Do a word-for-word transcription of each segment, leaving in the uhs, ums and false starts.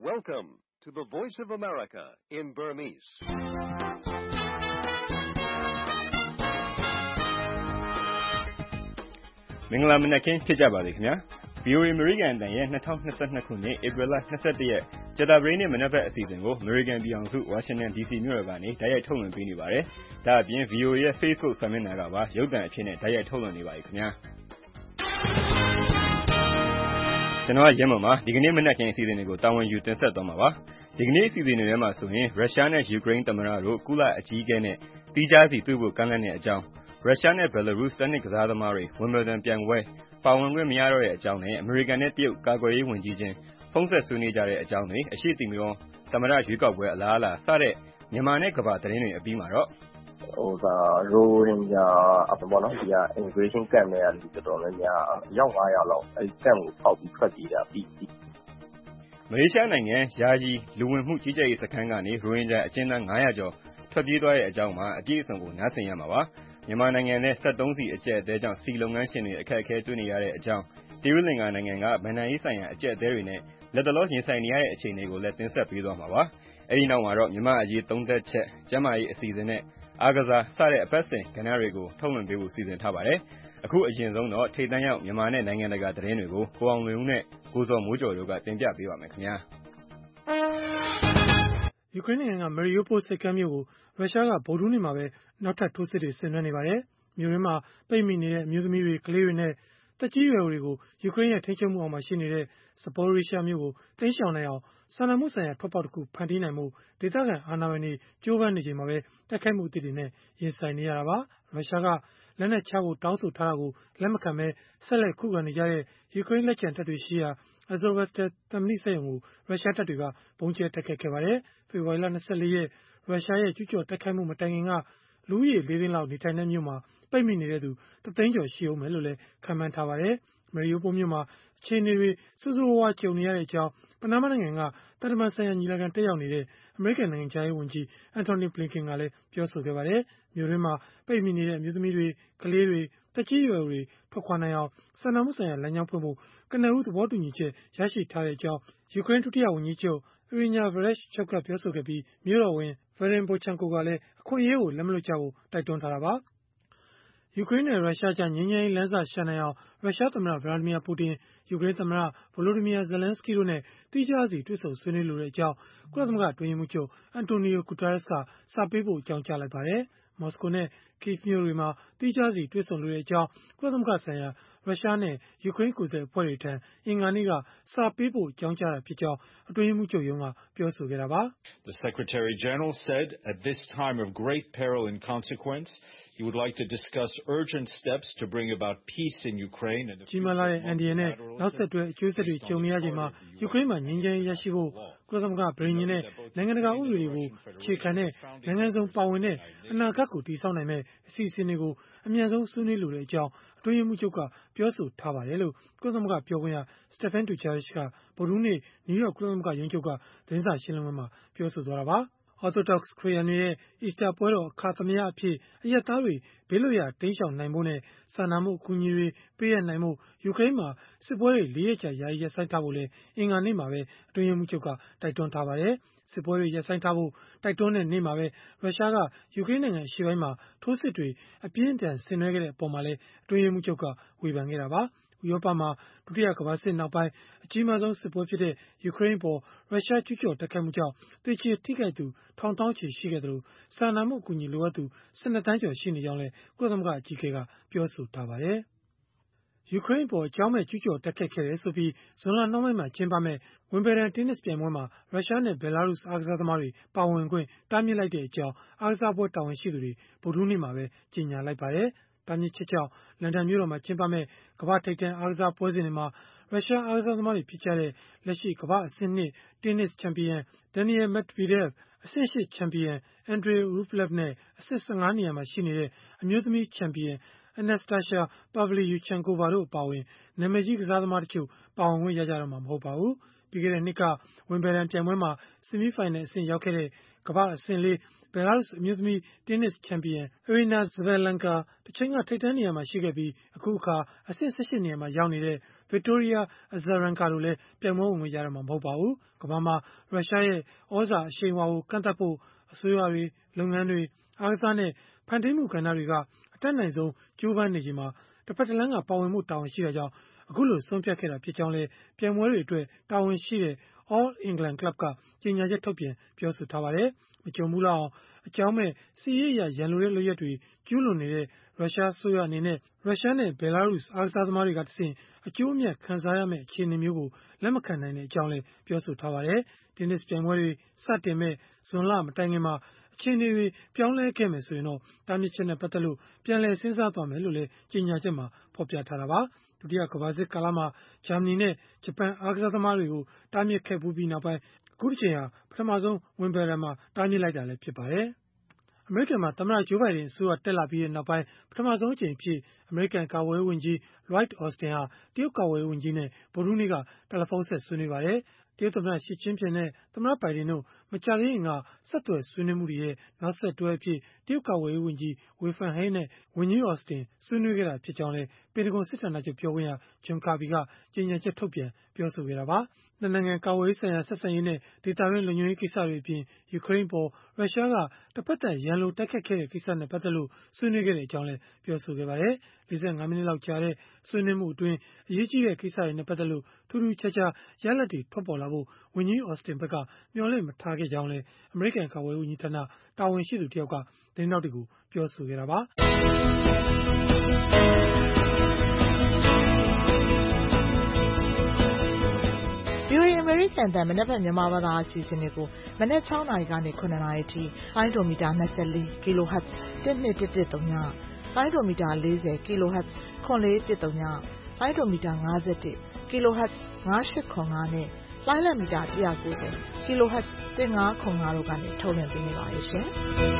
Welcome to the Voice of America in Burmese. ။မင်္ဂလာမနက်ခင်းဖြစ်ကြပါစေခင်ဗျာ။ ဗွီအိုအေ အမေရိကန်အသံရဲ့၂၀၂၂ ခုနှစ် ဧပြီလ၂၁ ရက်ကြာသပတေးနေ့မနက်ဘက်အစီအစဉ်ကိုအမေရိကန်ပြည်ထောင်စုဝါရှင်တန်ဒီစီမြို့တော်ကနေတိုက်ရိုက်ထုတ်လွှင့်ပေးနေပါတယ်။ဒါအပြင် ဗွီအိုအေရဲ့ Facebook စာမျက်နှာကပါရုပ်သံအဖြစ်နဲ့တိုက်ရိုက်ထုတ်လွှင့်နေပါတယ်ခင်ဗျာ။ကျွန်တော်ရဲမောင်ပါဒီကနေ့မနက်ခင်းအစီအစဉ်တွေကိုတာဝန်ယူတင်ဆက်သွားမှာပါ။ဒီကနေ့အစီအစဉ်တွေထဲမှာဆိုရင်ရုရှားနဲ့ယူကရိန်းသမ္မတတို့ကုလအကြီးအကဲနဲ့တီးခြားစီတွေ့ဖို့ကမ်းလှမ်းတဲ့အကြောင်းရုရှားနဲ့ဘယ်လာရုစ်တနစ်ကစားသမားတွေဝင်ဘယ်ဒန်ပြိုင်ပွဲပါဝင်ခွင့်မရတော့တဲ့အကြောင်းနဲ့အမေရိကန်နဲ့တရုတ်ကာကွယ်ရေးဝန်ကြီးချင်းဖုန်းဆက်ဆွေးနွေးကြတဲ့အကြောင်းတွေအရှိတီမီရောသမ္မတရွေးကောက်ပွဲအလားအလာစတဲ့မြန်မာနဲ့ကမ္ဘာသတင်းတွေအပြီးမှာတော့ဟိုဒါရိုဟင်ဂျာအပပေါ့နော်ဒီက immigration camp နဲ့လူတော်တော်များများရောက်၅ရာလောက်အဲဒီ camp ကိုဖောက်ပြီးထွက်ပြေးတာပြီးပြီးမလေးရှားနိုင်ငံယာယီလူဝင်မှုကြီးကြပ်ရေးစခန်းကနေရိုဟင်ဂျာအကျဉ်းသား၅ရာကျော်ထွက်ပြေးသွားတဲ့အကြောင်းမှာအပြည့်အစုံကိုနားဆင်ရမှာပါမြန်မာနိုင်ငံနဲ့စက်သုံးစီအကျပ်အသေးကြောင့်စီလုပ်ငန်းရှင်တွေအခက်အခဲတွေ့နေရတဲ့အကြောင်းတိရိလင်္ကာနိုင်ငံကဗန်နာရေးဆိုင်ရာအကျပ်အသေးတွေနဲ့လက်တလောရင်ဆိုင်နေရတဲ့အခြေအနေကိုလည်းတင်ဆက်ပေးသွားမှာပါအဲဒီနောက်မှာတော့မြန်မာအရေးသုံးသက်ချက်ကျန်းမာရေးအစီအစဉ်နဲ့အားကစားစတဲ့အပတ်စဉ်ကဏ္ဍတွေကိုထုတ်လွှင့်ပေးဖို့စီစဉ်ထားပါတယ်အခုအရင်ဆုံးတော့ထိပ်တန်းရောက်မြန်မာနဲ့နိုင်ငံတကာသတင်းတွေကိုကိုအောင်လွင်ဦးနဲ့ကိုစောမိုးကျော်တို့ကတင်ပြပေးပါမယ်ခင်ဗျာယူကရိန်းနိုင်ငံကမေရီယိုပိုစိတ်ကမ်းမြို့ကိုရုရှားကဗုဒ္ဓဟူးနေ့မှာပဲနောက်ထပ်ထိုးစစ်တွေဆင်နွှဲနေပါတယ်။မြို့ရင်းမှာပိတ်မိနေတဲ့အမျိုးသမီးတွေကလေးတွေနဲ့တက်ကြီးရွယ်တွေကိုယူကရိန်းရဲ့ထိန်းချုပ်မှုအောက်မှာရှိနေတဲ့ဇပိုရီရှားမြို့ကိုတိမ်းရှောင်နိုင်အောင်စာနာမှုဆိုင်ရာထွက်ပေါက်တစ်ခုဖန်တီးနိုင်မှုဒေသခံအာဏာပိုင်တွေကြိုးပမ်းနေချိန်မှာပဲတိုက်ခိုက်မှုအသစ်တွေနဲ့ရင်ဆိုင်နေရတာပါ။ရုရှားကလက်နက်ချဖို့တောင်းဆိုထားတာကိုလက်မခံဘဲဆက်လက်ခုခံနေကြတဲ့ယူကရိန်းလက်ကျန်တပ်တွေရှိရာAzovstal သံမဏိစက်ရုံကိုရုရှားတပ်တွေကဗုံးကျဲတိုက်ခိုက်ခဲ့ပါတယ်။ဖေဖော်ဝါရီလ၂၄ရက်ရုရှားရဲ့ကျူးကျော်တိုက်ခိုက်မှုမတိုင်ခင်ကလူဦးရေလေးသိန်းလောက်နေထိုင်တဲ့မြို့မှာပိတ်မိနေတဲ့သူတသိန်းကျော်ရှိဦးမယ်လို့လည်းခန့်မှန်းထားပါတယ်။မေရီယိုပိုမြို့မှာအခြေအနေတွေဆိုးဆိုးဝါးဝါးကြုံနေရတဲ့အကြောင်းပနားမားနိုင်ငံကတန်တမန်ဆိုင်ရာညီလာခံတက်ရောက်နေတဲ့အမေရိကန်နိုင်ငံခြားရေးဝန်ကြီးအန်တိုနီဘလင်ကန်ကလည်းပြောဆိုခဲ့ပါတယ်။မြို့ရင်းမှာပိတ်မိနေတဲ့အမျိုးသမီးတွေကလေးတွေတက်ကြီးရွယ်တွေထွက်ခွာနိုင်အောင်စာနာမှုဆိုင်ရာလမ်းကြောင်းဖွင့်ဖို့ကနဦးသဘောတူညီချက်ရရှိထားတဲ့အကြောင်းယူကရိန်းဒုတိယဝန်ကြီးချုပ်အရီညာဗရက်ချ်ကပြောဆိုခဲ့ပြီးမြို့တော်ဝန်ဗရင်ဘိုချန်ကိုကလည်းအခွင့်အရေးကိုလက်မလွတ်ကြဖို့တိုက်တွန်းထားတာပါ။ယူကရိန်းနဲ့ရုရှားကြားငြိမ်းချမ်းရေးလမ်းစရှာနိုင်အောင်ရုရှားသမ္မတဗလာဒီမီယာပူတင်ယူကရိန်းသမ္မတဗိုလိုဒီမီယာဇလန်စကီတို့နဲ့သီးခြားစီတွေ့ဆုံဆွေးနွေးလိုတဲ့အကြောင်းကုလသမဂ္ဂအတွင်းရေးမှူးချုပ်အန်တိုနီယိုဂူတာရက်စ်ကစာပေးပို့အကြောင်းကြားလိုက်ပါတယ်။မော်စကိုနဲ့ကိဗ်မြို့တွေမှာသီးခြားစီတွေ့ဆုံလိုတဲ့အကြောင်းကုလသမဂ္ဂဆိုင်ရာရုရှားနဲ့ယူကရိန်းကိုယ်စားလှယ်အဖွဲ့တွေထံအင်္ဂါနေ့ကစာပေးပို့အကြောင်းကြားတာဖြစ်ကြောင်းအတွင်းရေးမှူးချုပ်ရုံးကပြောဆိုခဲ့တာပါ။ The Secretary General said at this time of great peril and consequence he would like to discuss urgent steps to bring about peace in Ukraine and the ကြီးမားလာတဲ့အန်ဒီယန်နဲ့နောက်ဆက်တွဲအကျိုးဆက်တွေကြုံနေရချိန်မှာယူကရိန်းမှာငြိမ်းချမ်းရေးရရှိဖို့ကုလသမဂ္ဂဗြိဉ္ဉ်နဲ့နိုင်ငံတကာဥပဒေတွေကိုအခြေခံတဲ့နိုင်ငံစုံပါဝင်တဲ့အနာဂတ်ကိုတည်ဆောက်နိုင်မယ့်အစီအစဉ်တွေကိုအမြန်ဆုံးဆွေးနွေးလိုတဲ့အကြောင်းအတွင်းရေးမှူးချုပ်ကပြောဆိုထားပါတယ်လို့ကုလသမဂ္ဂပြောခွင့်ရစတက်ဖန်ဒူဂျာရစ်ကဗုဒ္ဓဟူးနေ့နယူးယောက်ကုလသမဂ္ဂရုံးချုပ်ကသတင်းစာရှင်းလင်းပွဲမှာပြောဆိုသွားတာပါ။ Orthodox ခရစ်ယာန်တွေရဲ့အီစတာပွဲတော်အခါသမယအဖြစ်အရပ်သားတွေဘေးလွတ်ရာတိမ်းရှောင်နိုင်ဖို့နဲ့စာနာမှုအကူအညီတွေပေးအပ်နိုင်ဖို့ယူကရိန်းမှာစစ်ပွဲတွေလေးရက်ကြာယာယီရပ်ဆိုင်းထားဖို့လည်းအင်္ဂါနေ့မှာပဲအတွင်းရေးမှူးချုပ်ကတိုက်တွန်းထားပါတယ်။စစ်ပွဲတွေရပ်ဆိုင်းထားဖို့တိုက်တွန်းတဲ့နေ့မှာပဲရုရှားကယူကရိန်းနိုင်ငံအရှေ့ပိုင်းမှာထိုးစစ်တွေအပြင်းအထန်ဆင်နွှဲခဲ့တဲ့အပေါ်မှာလည်းအတွင်းရေးမှူးချုပ်ကဝေဖန်ခဲ့တာပါ။ဥရောပမှာဒုတိယကမ္ဘာစစ်နောက်ပိုင်းအကြီးမားဆုံးစစ်ပွဲဖြစ်တဲ့ယူကရိန်းအပေါ်ရုရှားကျူးကျော်တိုက်ခိုက်မှုကြောင့်သေကျေထိခိုက်သူထောင်သောင်းချီရှိခဲ့သလိုစာနာမှုအကူအညီလိုအပ်သူ၁၂တန်းကျော်ရှိနေကြောင်းလည်းကုလသမဂ္ဂအကြီးအကဲကပြောဆိုထားပါတယ်။ယူကရိန်းအပေါ်အကြောင်းမဲ့ကျူးကျော်တိုက်ခိုက်ခဲ့တယ်ဆိုပြီးဇွန်လနှောင်းပိုင်းမှာကျင်းပမယ့်ဝင်ဘယ်ဒန်တင်းနစ်ပြိုင်ပွဲမှာရုရှားနဲ့ဘယ်လာရုစ်အားကစားသမားတွေပါဝင်ခွင့်တားမြစ်လိုက်တဲ့အကြောင်းအားကစားပွဲတာဝန်ရှိသူတွေဗုဒ္ဓဟူးနေ့မှာပဲကြေညာလိုက်ပါတယ်။တားမြစ်ချက်ကြောင့်လန်ဒန်မြို့တော်မှာကျင်းပမယ့်ကမ္ဘာ့ထိပ်တန်းအားကစားပွဲစဉ်တွေမှာရုရှားအားကစားသမားတွေဖြစ်ကြတဲ့လက်ရှိကမ္ဘာ့အဆင့်နှစ်တင်းနစ်ချန်ပီယံဒန်နီယယ်မက်ဒ်ဗီဒက်အဆင့်ရှစ်ချန်ပီယံအန်ဒရေရူဖလက်နဲ့အဆင့်၁၅နေရာမှာရှိနေတဲ့အမျိုးသမီးချန်ပီယံအနက်စတာရှာပဗလီယူချန်ကိုဗာတို့အပါအဝင်နာမည်ကြီးကစားသမားတချို့ပါဝင်ခွင့်ရကြတော့မှာမဟုတ်ပါဘူး။ပြီးခဲ့တဲ့နှစ်ကဝင်ဘယ်ဒန်ပြိုင်ပွဲမှာဆီမီဖိုင်နယ်အဆင့်ရောက်ခဲ့တဲ့ကမ္ဘာ့အဆင့်လေးဘယ်လာရုစ်အမျိုးသမီးတင်းနစ်ချန်ပီယံအရီနာဇဗယ်လန်ကာတချိန်ကထိပ်တန်းနေရာမှာရှိခဲ့ပြီးအခုအခါအဆင့်၁၈နေရာမှာရောက်နေတဲ့ Victoria Azarenka တို့လည်းပြိုင်ပွဲဝင်ခွင့်ရတော့မှာမဟုတ်ပါဘူး။ကမ္ဘာမှာရုရှားရဲ့ဩဇာအရှိန်အဝါကိုကန့်သတ်ဖို့အစိုးရတွေလုပ်ငန်းတွေအားကစားနဲ့ဖန်တီးမှုကဏ္ဍတွေကအတတ်နိုင်ဆုံးကြိုးပမ်းနေချိန်မှာတစ်ဖက်တစ်လမ်းကပါဝင်မှုတာဝန်ရှိတာကြောင့်အခုလိုဆုံးဖြတ်ခဲ့တာဖြစ်ကြောင်းလည်းပြိုင်ပွဲတွေအတွက်တာဝန်ရှိတဲ့ All England Club ကကြေညာချက်ထုတ်ပြန်ပြောဆိုထားပါတယ်။မကြုံဘူးလောက်အောင်အကြောင်းမဲ့စီးရေးရရန်လိုတဲ့လုပ်ရက်တွေကျူးလွန်နေတဲ့ရုရှားအစိုးရအနေနဲ့ရုရှားနဲ့ဘယ်လာရုစ်အားကစားသမားတွေကတဆင့်အကျိုးအမြတ်ခံစားရမယ့်အခြေအနေမျိုးကိုလက်မခံနိုင်တဲ့အကြောင်းလည်းပြောဆိုထားပါတယ်။တင်းနစ်ပြိုင်ပွဲတွေစတင်မဲ့ဇွန်လမတိုင်ခင်မှာအခြေအနေတွေပြောင်းလဲခဲ့မယ်ဆိုရင်တော့တားမြစ်ချက်နဲ့ပတ်သက်လို့ပြန်လည်စဉ်းစားသွားမယ်လို့လည်းကြေညာချက်မှာဖော်ပြထားတာပါ။ဒုတိယကမ္ဘာစစ်ကာလမှာဂျာမနီနဲ့ဂျပန်အားကစားသမားတွေကိုတားမြစ်ခဲ့ပြီးနောက်ပိုင်းအခုတစ်ချိန်ဟာပထမဆုံးဝင်ဘယ်ရန်မှာတားမြစ်လိုက်တာလည်းဖြစ်ပါတယ်။အမေရိကန်မှာသမ္မတဂျိုးဘိုင်ဒန်အစိုးရတက်လာပြီးနောက်ပိုင်းပထမဆုံးအကြိမ်အဖြစ်အမေရိကန်ကာကွယ်ရေးဝန်ကြီး Lloyd Austin ဟာတရုတ်ကာကွယ်ရေးဝန်ကြီးနဲ့ဗုဒ္ဓဟူးနေ့ကတယ်လီဖုန်းဆက်ဆွေးနွေးပါတယ်။တရုတ်သမ္မတရှီကျင်းဖျင်နဲ့သမ္မတဘိုင်ဒန်တို့မကြာသေးခင်ကဆက်သွယ်ဆွေးနွေးမှုတွေရဲ့နောက်ဆက်တွဲအဖြစ်တရုတ်ကာကွယ်ရေးဝန်ကြီးဝေဖန်ဟိန်းနဲ့ဝန်ကြီး Austin ဆွေးနွေးခဲ့တာဖြစ်ကြောင်းလည်းပင်တဂွန်စစ်ဌာနချုပ်ပြောခွင့်ရ John Kirby ကကြေညာချက်ထုတ်ပြန်ပြောဆိုခဲ့တာပါ။နှစ်နိုင်ငံကာကွယ်ရေးဆိုင်ရာဆက်ဆံရေးနဲ့ဒေသတွင်းလုံခြုံရေးကိစ္စတွေအပြင်ယူကရိန်းပေါ်ရုရှားကတစ်ဖက်သက်ရန်လိုတိုက်ခတ်ခဲ့တဲ့ကိစ္စနဲ့ပတ်သက်လို့ဆွေးနွေးခဲ့တဲ့အကြောင်းလည်းပြောဆိုခဲ့ပါတယ်။၄၅မိနစ်လောက်ကြာတဲ့ဆွေးနွေးမှုအတွင်းအရေးကြီးတဲ့ကိစ္စတွေနဲ့ပတ်သက်လို့ထူးထူးခြားခြားရလဒ်တွေထွက်ပေါ်လာဖို့ဝန်ကြီး Austin ဘက်ကမျှော်လင့်မထားခဲ့ကြောင်းလည်းအမေရိကန်ကာကွယ်ရေးဝန်ကြီးဌာနတာဝန်ရှိသူတစ်ယောက်ကသတင်းထောက်တွေကိုပြောဆိုခဲ့တာပါ။ဗီအိုအေအမေရိကန်တန်မနက်ဖြန်မြန်မာဘာသာအစီအစဉ်တွေကိုမနက်၆နာရီကနေခုနှစ်နာရီထိလိုင်းဒိုမီတာ၂၄ kHz တစ်နှစ်တစ်တစ်သုံးညလိုင်းဒိုမီတာ၄၀ kHz ခွန်လေးတစ်သုံးညလိုင်းဒိုမီတာ၅၁ kHz ၅၈ခွန်၅နဲ့လိုင်းလက်မီတာ၁၉၀ kHz ၁၅ခွန်၅တို့ကနေထုတ်လွှင့်ပေးနေပါရဲ့ရှင်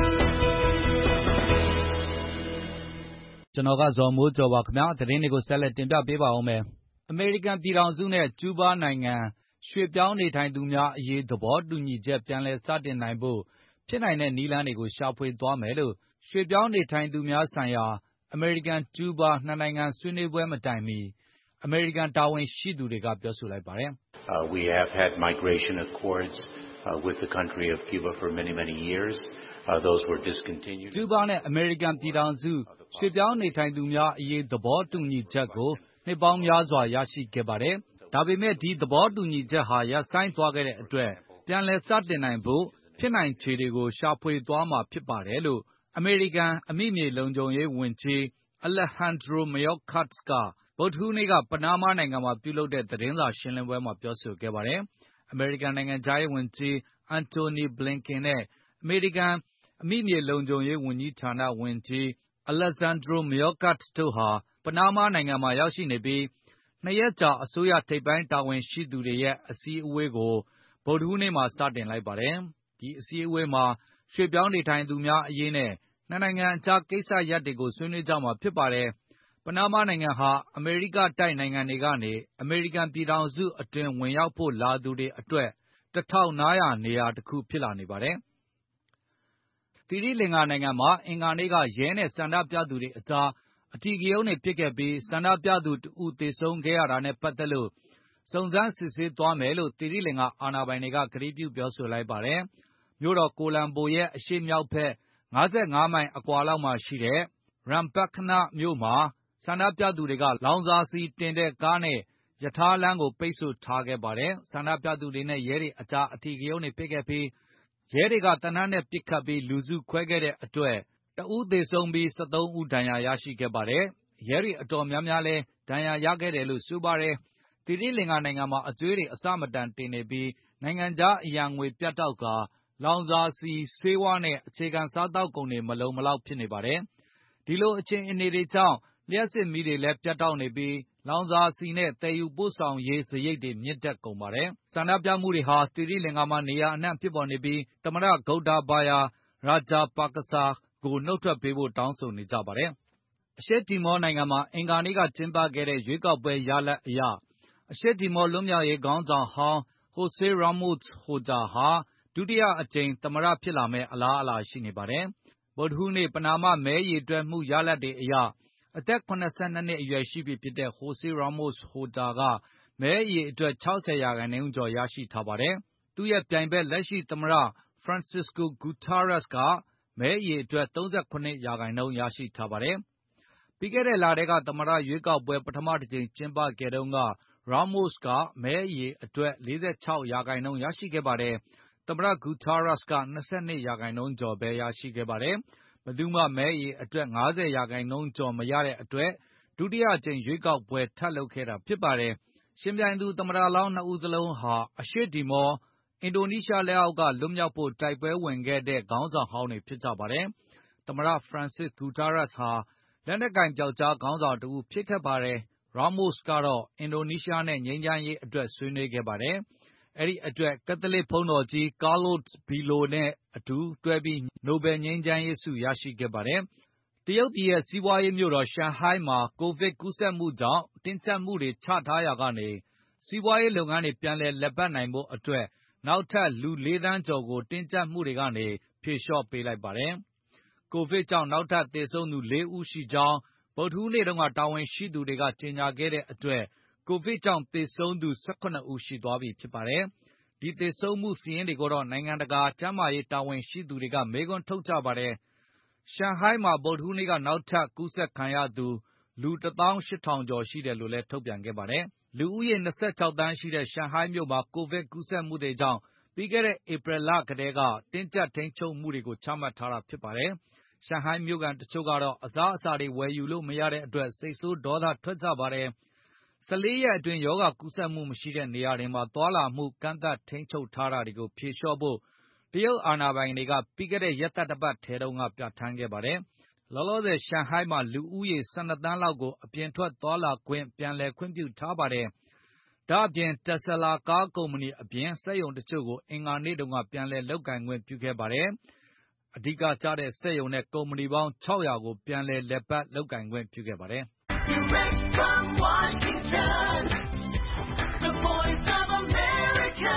ကျွန်တော်ကဇော်မိုးကျော်ပါခင်ဗျာသတင်းတွေကိုဆက်လက်တင်ပြပေးပါဦးမယ်အမေရိကန်ပြည်ထောင်စုနဲ့ကျူးဘားနိုင်ငံရွှေ့ပြောင်းနေထိုင်သူများအရေးသဘောတူညီချက်ပြန်လည်စတင်နိုင်ဖို့ဖြစ်နိုင်တဲ့နည်းလမ်းတွေကိုရှာဖွေသွားမယ်လို့ရွှေ့ပြောင်းနေထိုင်သူများဆိုင်ရာအမေရိကန်ကျူးဘားနှစ်နိုင်ငံဆွေးနွေးပွဲမတိုင်မီအမေရိကန်တာဝန်ရှိသူတွေကပြောဆိုလိုက်ပါတယ်။ uh, We have had migration accords uh, with the country of Cuba for many many years. Uh, those were discontinued. ကျူးဘားနဲ့အမေရိကန်ပြည်ထောင်စုရွှေ့ပြောင်းနေထိုင်သူများအရေးသဘောတူညီချက်ကိုနှစ်ပေါင်းများစွာရရှိခဲ့ပါတယ်။ဒါပေမဲ့ဒီသဘောတူညီချက်ဟာရပ်ဆိုင်းသွားခဲ့တဲ့အတွက်ပြန်လည်စတင်နိုင်ဖို့ဖြစ်နိုင်ခြေတွေကိုရှာဖွေသွားမှာဖြစ်ပါတယ်လို့အမေရိကန်အမိမြေလုံခြုံရေးဝန်ကြီး Alejandro Mayorkas ကဗုဒ္ဓဟူးနေ့ကပနားမားနိုင်ငံမှာပြုလုပ်တဲ့သတင်းစာရှင်းလင်းပွဲမှာပြောဆိုခဲ့ပါတယ်။အမေရိကန်နိုင်ငံခြားရေးဝန်ကြီး Antony Blinken နဲ့အမေရိကန်အမိမြေလုံခြုံရေးဝန်ကြီးဌာနဝန်ကြီး Alejandro Mayorkas တို့ဟာပနားမားနိုင်ငံမှာရောက်ရှိနေပြီးနှစ်ရက်ကြာအစိုးရထိပ်ပိုင်းတာဝန်ရှိသူတွေရဲ့အစည်းအဝေးကိုဗုဒ္ဓဟူးနေ့မှာစတင်လိုက်ပါတယ်။ဒီအစည်းအဝေးမှာရွှေ့ပြောင်းနေထိုင်သူများအရေးနဲ့နှစ်နိုင်ငံအကြားကိစ္စရပ်တွေကိုဆွေးနွေးကြမှာဖြစ်ပါတယ်။ပနားမားနိုင်ငံဟာအမေရိကတိုက်နိုင်ငံတွေကနေအမေရိကန်ပြည်ထောင်စုအတွင်းဝင်ရောက်ဖို့လာသူတွေအတွက်တထောက်နားရာနေရာတစ်ခုဖြစ်လာနေပါတယ်။သီရိလင်္ကာနိုင်ငံမှာအင်္ဂါနေ့ကရဲနဲ့ဆန္ဒပြသူတွေအကြားအဓိကရုဏ်းတွေဖြစ်ခဲ့ပြီးဆန္ဒပြသူတဦးသေဆုံးခဲ့ရတာနဲ့ပတ်သက်လို့စုံစမ်းစစ်ဆေးသွားမယ်လို့သီရိလင်္ကာအာဏာပိုင်တွေကကတိပြုပြောဆိုလိုက်ပါတယ်။မြို့တော်ကိုလံဘိုရဲ့အရှေ့မြောက်ဘက်၅၅မိုင်အကွာလောက်မှာရှိတဲ့ Ramapakkana မြို့မှာဆန္ဒပြသူတွေကလောင်စာဆီတင်တဲ့ကားနဲ့ရထားလမ်းကိုပိတ်ဆို့ထားခဲ့ပါတယ်။ဆန္ဒပြသူတွေနဲ့ရဲတွေအကြားအဓိကရုဏ်းတွေဖြစ်ခဲ့ပြီးရဲတွေကသေနတ်နဲ့ပစ်ခတ်ပြီးလူစုခွဲခဲ့တဲ့အတွက်တဦးသေဆုံးပြီး၁၃ဦးဒဏ်ရာရရှိခဲ့ပါတယ်။ရဲတွေအတော်များများလည်းဒဏ်ရာရခဲ့တယ်လို့ဆိုပါတယ်။သီရိလင်္ကာနိုင်ငံမှာအကြွေးတွေအဆမတန်တင်နေပြီးနိုင်ငံခြားအရန်ငွေပြတ်တောက်ကာလောင်စာဆီဆေးဝါးနဲ့အခြေခံစားသောက်ကုန်တွေမလုံမလောက်ဖြစ်နေပါတယ်။ဒီလိုအခြေအနေတွေကြောင့်လျှပ်စစ်မီးတွေလည်းပြတ်တောက်နေပြီးလောင်စာဆီနဲ့သယ်ယူပို့ဆောင်ရေးစရိတ်တွေမြင့်တက်ကုန်ပါတယ်။ဆန္ဒပြမှုတွေဟာသီရိလင်္ကာမှာနေရာအနှံ့ဖြစ်ပေါ်နေပြီးသမ္မတဂုတ္တာဘာယာရာဂျာပါကစာကိုနှုတ်ထွက်ပေးဖို့တောင်းဆိုနေကြပါတယ်။အရှေ့တီမောနိုင်ငံမှာအင်္ဂါနေ့ကကျင်းပခဲ့တဲ့ရွေးကောက်ပွဲရလဒ်အရအရှေ့တီမောလွတ်မြောက်ရေးခေါင်းဆောင်ဟောင်းဟိုဆေးရာမို့စ်ဟိုဂျာဟာဒုတိယအကြိမ်သမ္မတဖြစ်လာမယ့်အလားအလာရှိနေပါတယ်။ဗုဒ္ဓဟူးနေ့ပနာမမဲရေတွက်မှုရလဒ်တွေအရအသက်၇၂နှစ်အရွယ်ရှိပြီဖြစ်တဲ့ Jose Ramos Horta ကမဲအရေအတွက်၆၀ရာခိုင်နှုန်းကျော်ရရှိထားပါတယ်။ သူ့ရဲ့ပြိုင်ဘက်လက်ရှိသမ္မတ Francisco Guterres ကမဲအရေအတွက်၃၇ရာခိုင်နှုန်းရရှိထားပါတယ်။ ပြီးခဲ့တဲ့လထဲကသမ္မတရွေးကောက်ပွဲပထမတစ်ကြိမ်ကျင်းပခဲ့တုန်းက Ramos ကမဲအရေအတွက်၄၆ရာခိုင်နှုန်းရရှိခဲ့ပါတယ်။ သမ္မတ Guterres က၂၂ရာခိုင်နှုန်းကျော်ပဲရရှိခဲ့ပါတယ်။ ဘယ်သူမှမဲအရေအတွက်၅၀ရာခိုင်နှုန်းကျော်မရတဲ့အတွက်ဒုတိယအကြိမ်ရွေးကောက်ပွဲထပ်လုပ်ခဲ့တာဖြစ်ပါတယ်။ ယှဉ်ပြိုင်သူသမ္မတလောင်းနှစ်ဦးစလုံးဟာအရှေ့တီမောအင်ဒိုနီးရှားလက်အောက်ကလွတ်မြောက်ဖို့တိုက်ပွဲဝင်ခဲ့တဲ့ခေါင်းဆောင်ဟောင်းတွေဖြစ်ကြပါတယ်။ သမ္မတ Francisco Guterres ဟာလက်နက်ကိုင်ပြောက်ကျားခေါင်းဆောင်တဦးဖြစ်ခဲ့ပါတယ်။ Ramos ကတော့အင်ဒိုနီးရှားနဲ့ငြိမ်းချမ်းရေးအတွက်ဆွေးနွေးခဲ့ပါတယ်။ အဲဒီအတွက်ကက်သလစ်ဘုန်းတော်ကြီး Carlos Belo နဲ့အတူတွဲပြီးနိုဘယ်ငြိမ်းချမ်းရေးဆုရရှိခဲ့ပါတယ်။ တရုတ်ပြည်ရဲ့စီးပွားရေးမြို့တော်ရှန်ဟိုင်းမှာကိုဗစ်ကူးစက်မှုကြောင့်တင်းကျပ်မှုတွေချထားရာကနေစီးပွားရေးလုပ်ငန်းတွေပြန်လည်လည်ပတ်နိုင်ဖို့အတွက်နောက်ထပ်လူလေးသန်းကျော်ကိုတင်းကျပ်မှုတွေကနေဖြေလျှော့ပေးလိုက်ပါတယ်။ ကိုဗစ်ကြောင့်နောက်ထပ်သေဆုံးသူလေးဦးရှိကြောင်းဗုဒ္ဓဟူးနေ့တုန်းကတာဝန်ရှိသူတွေကကြေညာခဲ့တဲ့အတွက်ကိုဗစ်ကြောင့်သေဆုံးသူ၁၇ဦးရှိသွားပြီဖြစ်ပါတယ်။ ဒီသေဆုံးမှုစာရင်းတွေကိုတော့နိုင်ငံတကာကျန်းမာရေးတာဝန်ရှိသူတွေကမေးခွန်းထုတ်ကြပါတယ်။ ရှန်ဟိုင်းမှာဗုဒ္ဓဟူးနေ့ကနောက်ထပ်ကူးစက်ခံရသူလူတသောင်းရှစ်ထောင်ကျော်ရှိတယ်လို့လည်းထုတ်ပြန်ခဲ့ပါတယ်။ လူဦးရေ၂၆သန်းရှိတဲ့ရှန်ဟိုင်းမြို့မှာကိုဗစ်ကူးစက်မှုတွေကြောင့်ပြီးခဲ့တဲ့ဧပြီလကတည်းကတင်းကျပ်ထိန်းချုပ်မှုတွေကိုချမှတ်ထားတာဖြစ်ပါတယ်။ ရှန်ဟိုင်းမြို့ခံတချို့ကတော့အစားအစာတွေဝယ်ယူလို့မရတဲ့အတွက်စိတ်ဆိုးဒေါသထွက်ကြပါတယ်။ ၁၄ရက်အတွင်းရောဂါကူးစက်မှုမရှိတဲ့နေရာတွေမှာသွားလာမှုကန့်သတ်ထိန်းချုပ်ထားတာတွေကိုဖြေလျှော့ဖို့တရုတ်အာဏာပိုင်တွေကပြီးခဲ့တဲ့ရက်သတ္တပတ်ထဲတုန်းကပြဌာန်းခဲ့ပါတယ်။ လောလောဆယ်ရှန်ဟိုင်းမှာလူဦးရေ၁၂သန်းလောက်ကိုအပြင်ထွက်သွားလာခွင့်ပြန်လည်ခွင့်ပြုထားပါတယ်။ ဒါ့အပြင် Tesla ကားကုမ္ပဏီအပြင်စက်ရုံတချို့ကိုအင်္ဂါနေ့တုန်းကပြန်လည်လုပ်ကိုင်ခွင့်ပြုခဲ့ပါတယ်။ အဓိကကျတဲ့စက်ရုံနဲ့ကုမ္ပဏီပေါင်း၆ရာကိုပြန်လည်လည်ပတ်လုပ်ကိုင်ခွင့်ပြုခဲ့ပါတယ်။ The Voice of America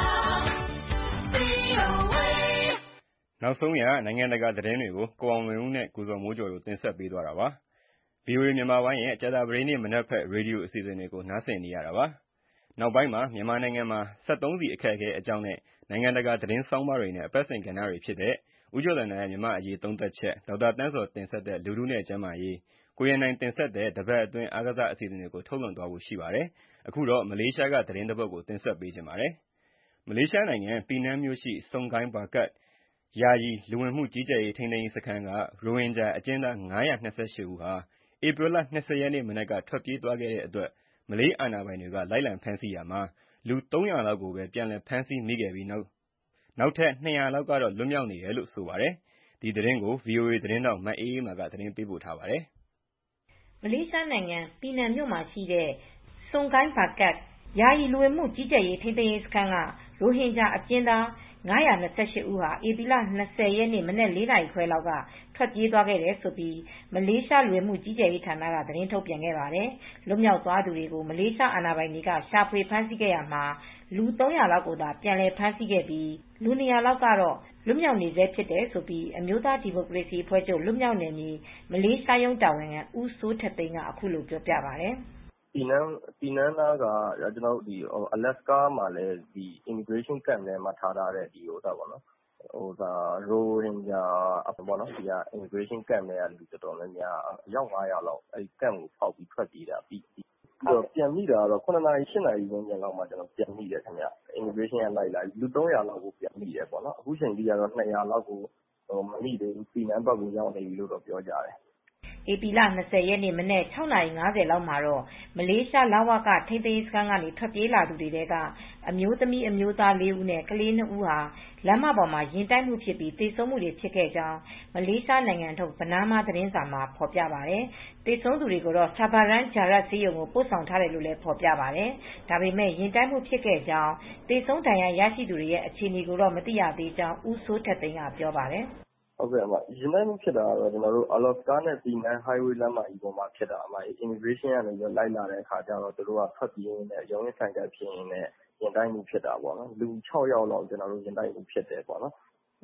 နောက်ဆုံးရနိုင်ငံတကာသတင်းတွေကိုကိုအောင်လွင်ဦးနဲ့ကိုဇော်မိုးကျော်တို့တင်ဆက်ပေးသွားတာပါ။ ဗွီအိုအေမြန်မာပိုင်းရဲ့ကြာသပတေးနေ့မနက်ဖက်ရေဒီယိုအစီအစဉ်တွေကိုနားဆင်နေရတာပါ။နောက်ပိုင်းမှာမြန်မာနိုင်ငံမှာစက်သုံးဆီအခက်အခဲအကြောင်းနဲ့နိုင်ငံတကာသတင်းဆောင်းပါးတွေနဲ့အပတ်စဉ်ကဏ္ဍတွေဖြစ်တဲ့ဦးကျော်ဇံသာရဲ့မြန်မာ့အရေးသုံးသပ်ချက်ဒေါက်တာသန်းဇော်တင်ဆက်တဲ့လူထုနဲ့ကျန်းမာရေးကိုရန်နိုင်တင်ဆက်တဲ့တပတ်အတွင်းအားကစားအစီအစဉ်တွေကိုထုတ်လွှင့်သွားဖို့ရှိပါတယ်။အခုတော့မလေးရှားကသတင်းတစ်ပုဒ်ကိုတင်ဆက်ပေးချင်ပါတယ်။မလေးရှားနိုင်ငံပီနန်းမြို့ရှိ Sungai Bakap ယာယီလူဝင်မှုကြီးကြပ်ရေးထိန်းသိမ်းရေးစခန်းကရိုဟင်ဂျာအကျဉ်းသား၅၂၈ဦးဟာဧပြီလ၂၀ရက်နေ့မနက်ကထွက်ပြေးသွားခဲ့တဲ့အတွက်မလေးအာဏာပိုင်တွေကလိုက်လံဖမ်းဆီးရာမှာလူသုံးရာလောက်ကိုပဲပြန်လည်ဖမ်းဆီးမိခဲ့ပြီးနောက်ထပ်၂ရာလောက်ကတော့လွတ်မြောက်နေတယ်လို့ဆိုပါတယ်။ဒီသတင်းကိုဗွီအိုအေသတင်းထောက်မအေးအေးမာကသတင်းပေးပို့ထားပါတယ်။မလေးရှားနိုင်ငံပီနန်မြို့မှာရှိတဲ့ Sungai Bakap ယာယီလူဝင်မှုကြီးကြပ်ရေးထိန်းသိမ်းရေးစခန်းကရိုဟင်ဂျာအကျဉ်းသား၅၂၈ဦးဟာဧပြီလ၂၀ရက်နေ့မနက်၄နာရီခွဲလောက်ကထွက်ပြေးသွားခဲ့တယ်လို့မလေးရှားလူဝင်မှုကြီးကြပ်ရေးဌာနကသတင်းထုတ်ပြန်ခဲ့ပါတယ်။လွတ်မြောက်သွားသူတွေကိုမလေးရှားအာဏာပိုင်တွေကရှာဖွေဖမ်းဆီးခဲ့ရာမှာလူသုံးရာလောက်ကိုသာပြန်လည်ဖမ်းဆီးခဲ့ပြီးလူ၂ရာလောက်ကတော့လွတ်မြောက်နေဆဲဖြစ်တယ်လို့အမျိုးသားဒီမိုကရေစီအဖွဲ့ချုပ်လွတ်မြောက်နယ်မြေမလေးရှားရုံးတာဝန်ခံဦးစိုးထက်သိန်းကအခုလိုပြောပြပါတယ်။ပီနန်းပီနန်းသားကကျွန်တော်တို့ Alaska မှာလည်း immigration camp ထဲမှာထားထားတဲ့ရိုဟင်ဂျာ immigration camp ထဲကလူတော်တော်များများအယောက်ငါးရာလောက် camp ကိုဖောက်ပြီးထွက်ပြေးတာပြန်မိတာကတော့၇နာရီ၈နာရီဝန်းကျင်လောက်မှာပြန်မိတယ်။ immigration ကလိုက်လာတယ်လူသုံးရာလောက်ကိုပြန်မိတယ်အခုချိန်ထိကတော့၂ရာလောက်ကိုမမိသေးဘူးပီနန်းဘက်ကိုရောက်နေပြီလို့ပြောကြတယ်။ဧပြီလ၂၀ရက်နေ့မနက်၆နာရီ၅၀လောက်မှာတော့မလေးရှားလဝကထိန်းသိမ်းရေးစခန်းကနေထွက်ပြေးလာသူတွေထဲကအမျိုးသမီးအမျိုးသားလေးဦးနဲ့ကလေးနှစ်ဦးဟာလမ်းမပေါ်မှာယာဉ်တိုက်မှုဖြစ်ပြီးသေဆုံးမှုတွေဖြစ်ခဲ့ကြောင်းမလေးရှားနိုင်ငံထုတ် Bernama သတင်းစာမှာဖော်ပြပါတယ်။သေဆုံးသူတွေကိုတော့ Semparan Jaya ဆေးရုံကိုပို့ဆောင်ထားတယ်လို့လည်းဖော်ပြပါတယ်။ဒါပေမဲ့ယာဉ်တိုက်မှုဖြစ်ခဲ့ကြောင်းသေဆုံးဒဏ်ရာရရှိသူတွေရဲ့အခြေအနေကိုတော့မသိရသေးကြောင်းဦးစိုးထက်သိန်းကပြောပါတယ်။ "ယာဉ်တိုက်မှုဖြစ်တာကတော့ Alaska နဲ့ ပီနန်း highway လမ်းမကြီးပေါ်မှာဖြစ်တာ။ immigration ကလိုက်လာတဲ့အခါကျတော့သူတို့ကထွက်ပြေးရင်းနဲ့ရုန်းရင်းဆန်ခတ်ဖြစ်ရင်းနဲ့ယာဉ်တိုက်မှုဖြစ်တာပေါ့နော်။လူခြောက်ယောက်လောက်ယာဉ်တိုက်မှုဖြစ်တယ်ပေါ့နော်။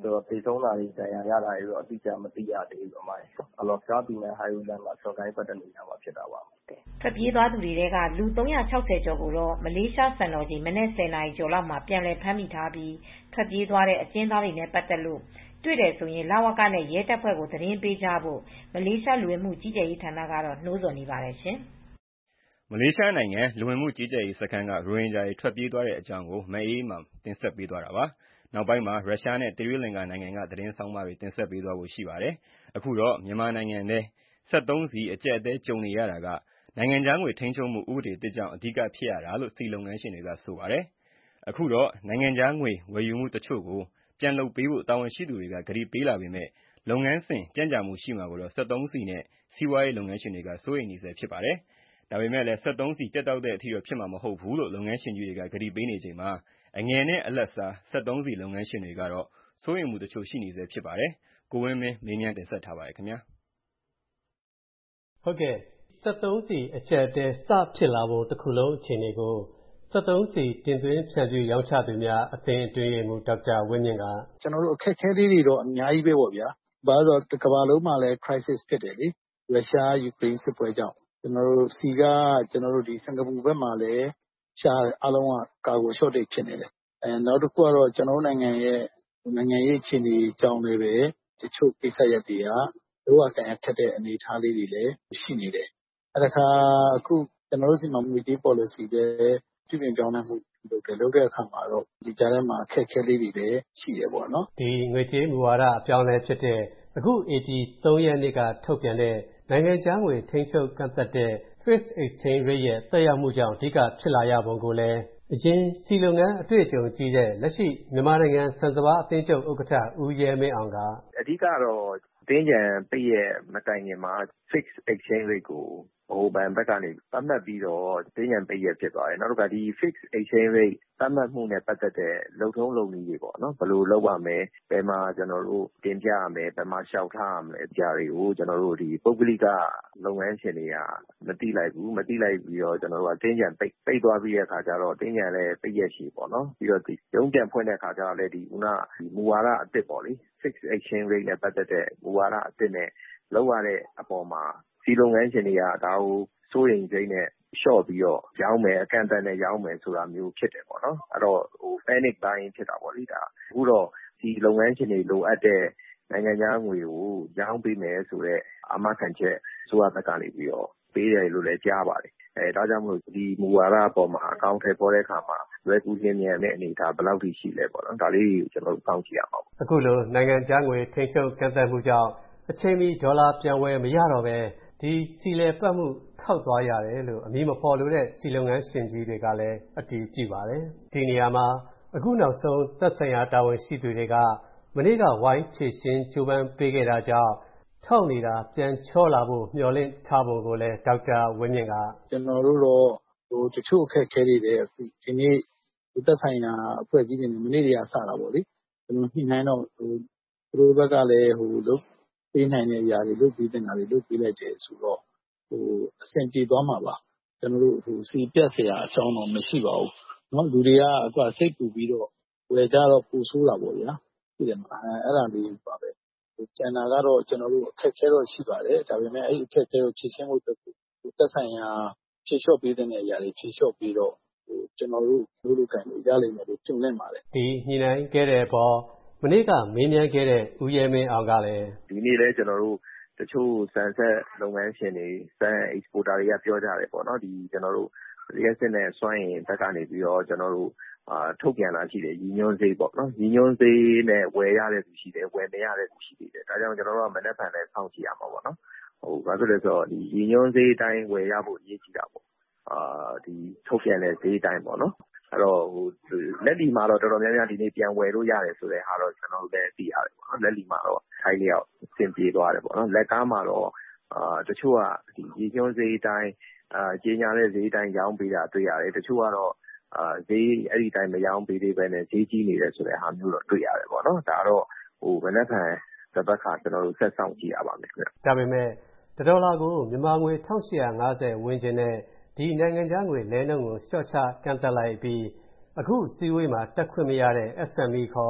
သေဆုံးတာတွေဒဏ်ရာရတာတွေတော့အတိအကျမသိရသေးဘူးအမ။ Alaska ပြည်နယ် Highway လမ်းမှာဆွန်ကိုင်းပတ်တဲ့နေရာမှာဖြစ်တာပါ။ထွက်ပြေးသွားသူတွေထဲကလူသုံးရာခြောက်ဆယ်ကျော်ကိုတော့မလေးရှားစံတော်ချိန်မနက်ဆယ်နာရီကျော်လောက်မှာပြန်လည်ဖမ်းမိထားပြီးထွက်ပြေးသွားတဲ့အကျဉ်းသားတွေနဲ့ပတ်သက်လို့တွေ့တယ်ဆိုရင်လဝကနဲ့ရဲတပ်ဖွဲ့ကိုသတင်းပေးကြဖို့မလေးရှားလူဝင်မှုကြီးကြပ်ရေးဌာနကတော့နှိုးဆော်နေပါတယ်ရှင်။မလေးရှားနိုင်ငံလူဝင်မှုကြီးကြပ်ရေးစခန်းကရိုဟင်ဂျာတွေထွက်ပြေးသွားတဲ့အကြောင်းကိုမအေးမာတင်ဆက်ပေးသွားတာပါ။နောက်ပိုင်းမှာရုရှားနဲ့သီရိလင်္ကာနိုင်ငံကသတင်းဆောင်းပါးတွေတင်ဆက်ပေးသွားဖို့ရှိပါတယ်။အခုတော့မြန်မာနိုင်ငံထဲစက်သုံးဆီအကျပ်အသည်းကြုံနေရတာကနိုင်ငံခြားငွေထိန်းချုပ်မှုဥပဒေသစ်ကြောင့်အဓိကဖြစ်ရတာလို့ဆီလုပ်ငန်းရှင်တွေကဆိုပါတယ်။အခုတော့နိုင်ငံခြားငွေဝယ်ယူမှုတချို့ကိုပြန်လုပ်ပေးဖို့တာဝန်ရှိသူတွေကကတိပေးလာပေမဲ့လုပ်ငန်းစဉ်ကြန့်ကြာမှုရှိမှာကိုတော့စက်သုံးဆီနဲ့စီးပွားရေးလုပ်ငန်းရှင်တွေကစိုးရိမ်နေဆဲဖြစ်ပါတယ်။ဒါပေမဲ့လည်းစက်သုံးဆီပြတ်တောက်တဲ့အထိတော့ဖြစ်မှာမဟုတ်ဘူးလို့လုပ်ငန်းရှင်ကြီးတွေကကတိပေးနေချိန်မှာအငယ်နဲ့အလတ်စားစက်သုံးဆီလုပ်ငန်းရှင်တွေကတော့စိုးရိမ်မှုတချို့ရှိနေဆဲဖြစ်ပါတယ်။ကိုဝင်းမင်းမေးမြန်းတင်ဆက်ထားပါတယ်ခင်ဗျာ။ဟုတ်ကဲ့စက်သုံးဆီအကျပ်အတည်းစဖြစ်လာဖို့တခုလုံးအခြေအနေကိုစက်သုံးဆီတင်သွင်းဖြန့်ဖြူးရောင်းချသူများအသင်းအတွင်းရေးမှူးဒေါက်တာဝင်းမြင့်ကကျွန်တော်တို့အခက်အခဲလေးတွေတော့အများကြီးပဲပေါ့ဗျာ။ဘာလို့ဆိုတော့ကမ္ဘာလုံးမှာလည်း crisis ဖြစ်တယ်လေ။ရုရှားယူကရိန်းစစ်ပွဲကြောင့်ကျွန်တော်တို့ဆီကကျွန်တော်တို့ဒီစင်ကာပူဘက်မှာလည်းရှားအားလုံးကကာကို shortage ဖြစ်နေတယ်။အဲနောက်တစ်ခုကတော့ကျွန်တော်တို့နိုင်ငံရဲ့နိုင်ငံရေးအခြေအနေကြောင့်လည်းပဲတချို့ကိစ္စရပ်တွေကလောကကန်ထက်တဲ့အနေအထားလေးတွေလည်းရှိနေတယ်။အဲဒါခါအခုကျွန်တော်တို့စီမှာငွေကြေး policy ပဲပြုပြင်ပြောင်းလဲမှုလုပ်တယ်လုပ်တဲ့အခါမှာတော့ဒီကြားထဲမှာအခက်အခဲလေးတွေလည်းရှိတယ်ပေါ့နော်ဒီငွေကြေးမူဝါဒအပြောင်းလဲဖြစ်တဲ့အခု ဧပြီသုံးရက်နေ့ကထုတ်ပြန်တဲ့နိုင်ငံခြားငွေထိန်းချုပ်ကန့်သတ်တဲ့ Fixed Exchange Rate ရဲ့သက်ရောက်မှုကြောင့်အဓိကဖြစ်လာရပုံကိုလည်းအရင်စီလုပ်ငန်းအတွေ့အကြုံကြီးတဲ့လက်ရှိမြန်မာနိုင်ငံဆန်စပါးအသင်းချုပ်ဥက္ကဋ္ဌဦးရဲမင်းအောင်ကအဓိကတော့အသင်းကြံပိတ်ရဲ့မတိုင်ခင်မှာ Fixed Exchange Rate ကိုဟိုဘန်ဘက်ကနေသတ်မှတ်ပြီးတော့တင်းကြံပိတ်ရဖြစ်သွားတယ်နောက်တစ်ခါဒီ Fixed Exchange Rate သတ်မှတ်မှုနဲ့ပတ်သက်တဲ့လုံထုံးလုံနည်းတွေပေါ့နော်ဘယ်လိုလုပ်ရမလဲဘယ်မှာကျွန်တော်တို့တင်ပြရမလဲဘယ်မှာရှောက်ထားရမလဲကြားတွေကိုကျွန်တော်တို့ဒီပုဂ္ဂလိကလုပ်ငန်းရှင်တွေကမတိလိုက်ဘူးမတိလိုက်ပြီးတော့ကျွန်တော်တို့ကတင်းကြံပိတ်ပိတ်သွားပြီးတဲ့အခါကျတော့တင်းကြံလည်းပိတ်ရရှိပေါ့နော်ပြီးတော့ဒီရုံးပြန်ဖွင့်တဲ့အခါကျတော့လည်းဒီခုနဒီမူဝါဒအသစ်ပေါ့လေ Fixed Exchange Rate နဲ့ပတ်သက်တဲ့မူဝါဒအသစ်နဲ့လောက်ရတဲ့အပေါ်မှာစီလုပ်ငန်းရှင်တွေကဒါကိုစိုးရိမ်စိတ်နဲ့လျှော့ပြီးတော့ရောင်းမယ်အကန့်အသတ်နဲ့ရောင်းမယ်ဆိုတာမျိုးဖြစ်တယ်ပေါ့နော်အဲ့တော့ဟို panic buying ဖြစ်တာပေါ့လေဒါအခုတော့ဒီလုပ်ငန်းရှင်တွေလိုအပ်တဲ့နိုင်ငံခြားငွေကိုရောင်းပေးမယ်ဆိုတော့အာမခံချက်ဆိုရတဲ့ကနေပြီးတော့ပေးတယ်လို့လည်းကြားပါတယ်အဲဒါကြောင့်မလို့ဒီမူဝါဒအပေါ်မှာအကောင့်ထဲပေါ်တဲ့အခါမှာလွယ်ကူလျင်မြန်တဲ့အနေအထားဘယ်လောက်ထိရှိလဲပေါ့နော်ဒါလေးကိုကျွန်တော်တို့စောင့်ကြည့်ရအောင်အခုလိုနိုင်ငံခြားငွေထိန်းချုပ်ကန့်သတ်မှုကြောင့်အချိန်မီဒေါ်လာပြန်ဝယ်မရတော့ပဲဒီစီလည်ပတ်မှုထောက်သွားရတယ်လို့အမည်မဖော်လို့တဲ့စီလုပ်ငန်းရှင်ကြီးတွေကလည်းအတည်ပြုပါတယ်ဒီနေရာမှာအခုနောက်ဆုံးသက်ဆိုင်ရာတာဝန်ရှိသူတွေကမနေ့ကဝိုင်းဖြည့်ရှင်းကြိုးပမ်းပေးခဲ့တာကြောင့်ထောက်နေတာပြန်ချောလာဖို့မျှော်လင့်ထားပုံကိုလည်းဒေါက်တာဝင်းမြင့်ကကျွန်တော်တို့တော့ဟိုတချို့အခက်အခဲတွေလည်းအခုဒီနေ့သက်ဆိုင်ရာအဖွဲ့အစည်းတွေနဲ့မနေ့ကစတာပေါ့လေကျွန်တော်ညှိနှိုင်းတော့ဟိုသူတို့ဘက်ကလည်းဟိုလုပ်ပေးနိုင်တဲ့အရာတွေလုပ်ပေးတဲ့နေရာတွေလုပ်ပေးလိုက်တယ်ဆိုတော့ဟိုအဆင်ပြေသွားမှာပါကျွန်တော်တို့ဟိုစီပြတ်เสียအကြောင်းတော့မရှိပါဘူးเนาะလူတွေကအခုစိတ်ပူပြီးတော့ဝယ်ကြတော့ပူဆိုးတာပေါ့ဗျာဒီတယ်မှာအဲ့ဒါလေးပါပဲကျန်တာကတော့ကျွန်တော်တို့အခက်အခဲတော့ရှိပါတယ်ဒါပေမဲ့အဲ့ဒီအခက်အခဲကိုဖြေရှင်းဖို့အတွက်သက်ဆိုင်ရာဖြေလျှော့ပေးတဲ့အရာတွေဖြေလျှော့ပြီးတော့ဟိုကျွန်တော်တို့လူလူကန်လို့ရလိမ့်မယ်လို့ကျုံနေပါတယ်ဒီညှိနှိုင်းခဲ့တဲ့အပေါ်မနေ့ကမေးမြန်းခဲ့တဲ့ဦးရဲမင်းအောင်ကလည်းဒီနေ့လဲကျွန်တော်တို့တချို့စံဆက်လုပ်ငန်းရှင်တွေစံ exporter တွေကပြောကြတယ်ပေါ့နော်ဒီကျွန်တော်တို့ရက်စစ်နဲ့စွန့်ရင်တက်ကနေပြီးတော့ကျွန်တော်တို့အာထုတ်ပြန်လာရှိတယ်ညီညွန်းစေးပေါ့နော်ညီညွန်းစေးနဲ့ဝယ်ရတဲ့သူရှိတယ်ဝယ်နေရတဲ့သူရှိတယ်ဒါကြောင့်ကျွန်တော်တို့ကမနေ့ကလည်းစောင့်ကြည့်ရမှာပေါ့နော်ဟိုဘာဖြစ်လဲဆိုတော့ဒီညီညွန်းစေးအတိုင်းဝယ်ရဖို့အရေးကြီးတာပေါ့အာဒီထုတ်ပြန်တဲ့ဈေးအတိုင်းပေါ့နော်အဲ့တော့ဟိုလက်လီမှာတော့တော်တော်များများဒီနေ့ပြန်ဝယ်လို့ရတယ်ဆိုတဲ့ဟာတော့ကျွန်တော်တို့လည်းသိရတယ်ပေါ့နော်လက်လီမှာတော့ထိုင်းလျောက်အဆင်ပြေသွားတယ်ပေါ့နော်လက်ကားမှာတော့အာတချို့ကဒီညီညွန်းစေးအတိုင်းအာကြီးညာတဲ့ဈေးအတိုင်းရောင်းပေးတာတွေ့ရတယ်တချို့ကတော့အာဈေးအဲ့ဒီတိုင်းမရောင်းပေးသေးပဲနဲ့ဈေးကြီးနေတယ်ဆိုတဲ့ဟာမျိုးတော့တွေ့ရတယ်ပေါ့နော်ဒါတော့ဟိုမနေ့ကတပတ်ခါကျွန်တော်တို့ဆက်ဆောင်ကြည့်ရပါမယ်ခင်ဗျဒါပေမဲ့ဒေါ်လာကိုမြန်မာငွေတစ်ထောင်ရှစ်ရာငါးဆယ်ဝန်းကျင်နဲ့ဒီနိုင်ငံခြားငွေလဲနှုန်းကိုလျှော့ချကန့်သတ်လိုက်ပြီးအခုစီးဝေးမှာတက်ခွင့်မရတဲ့ S M E ခေါ်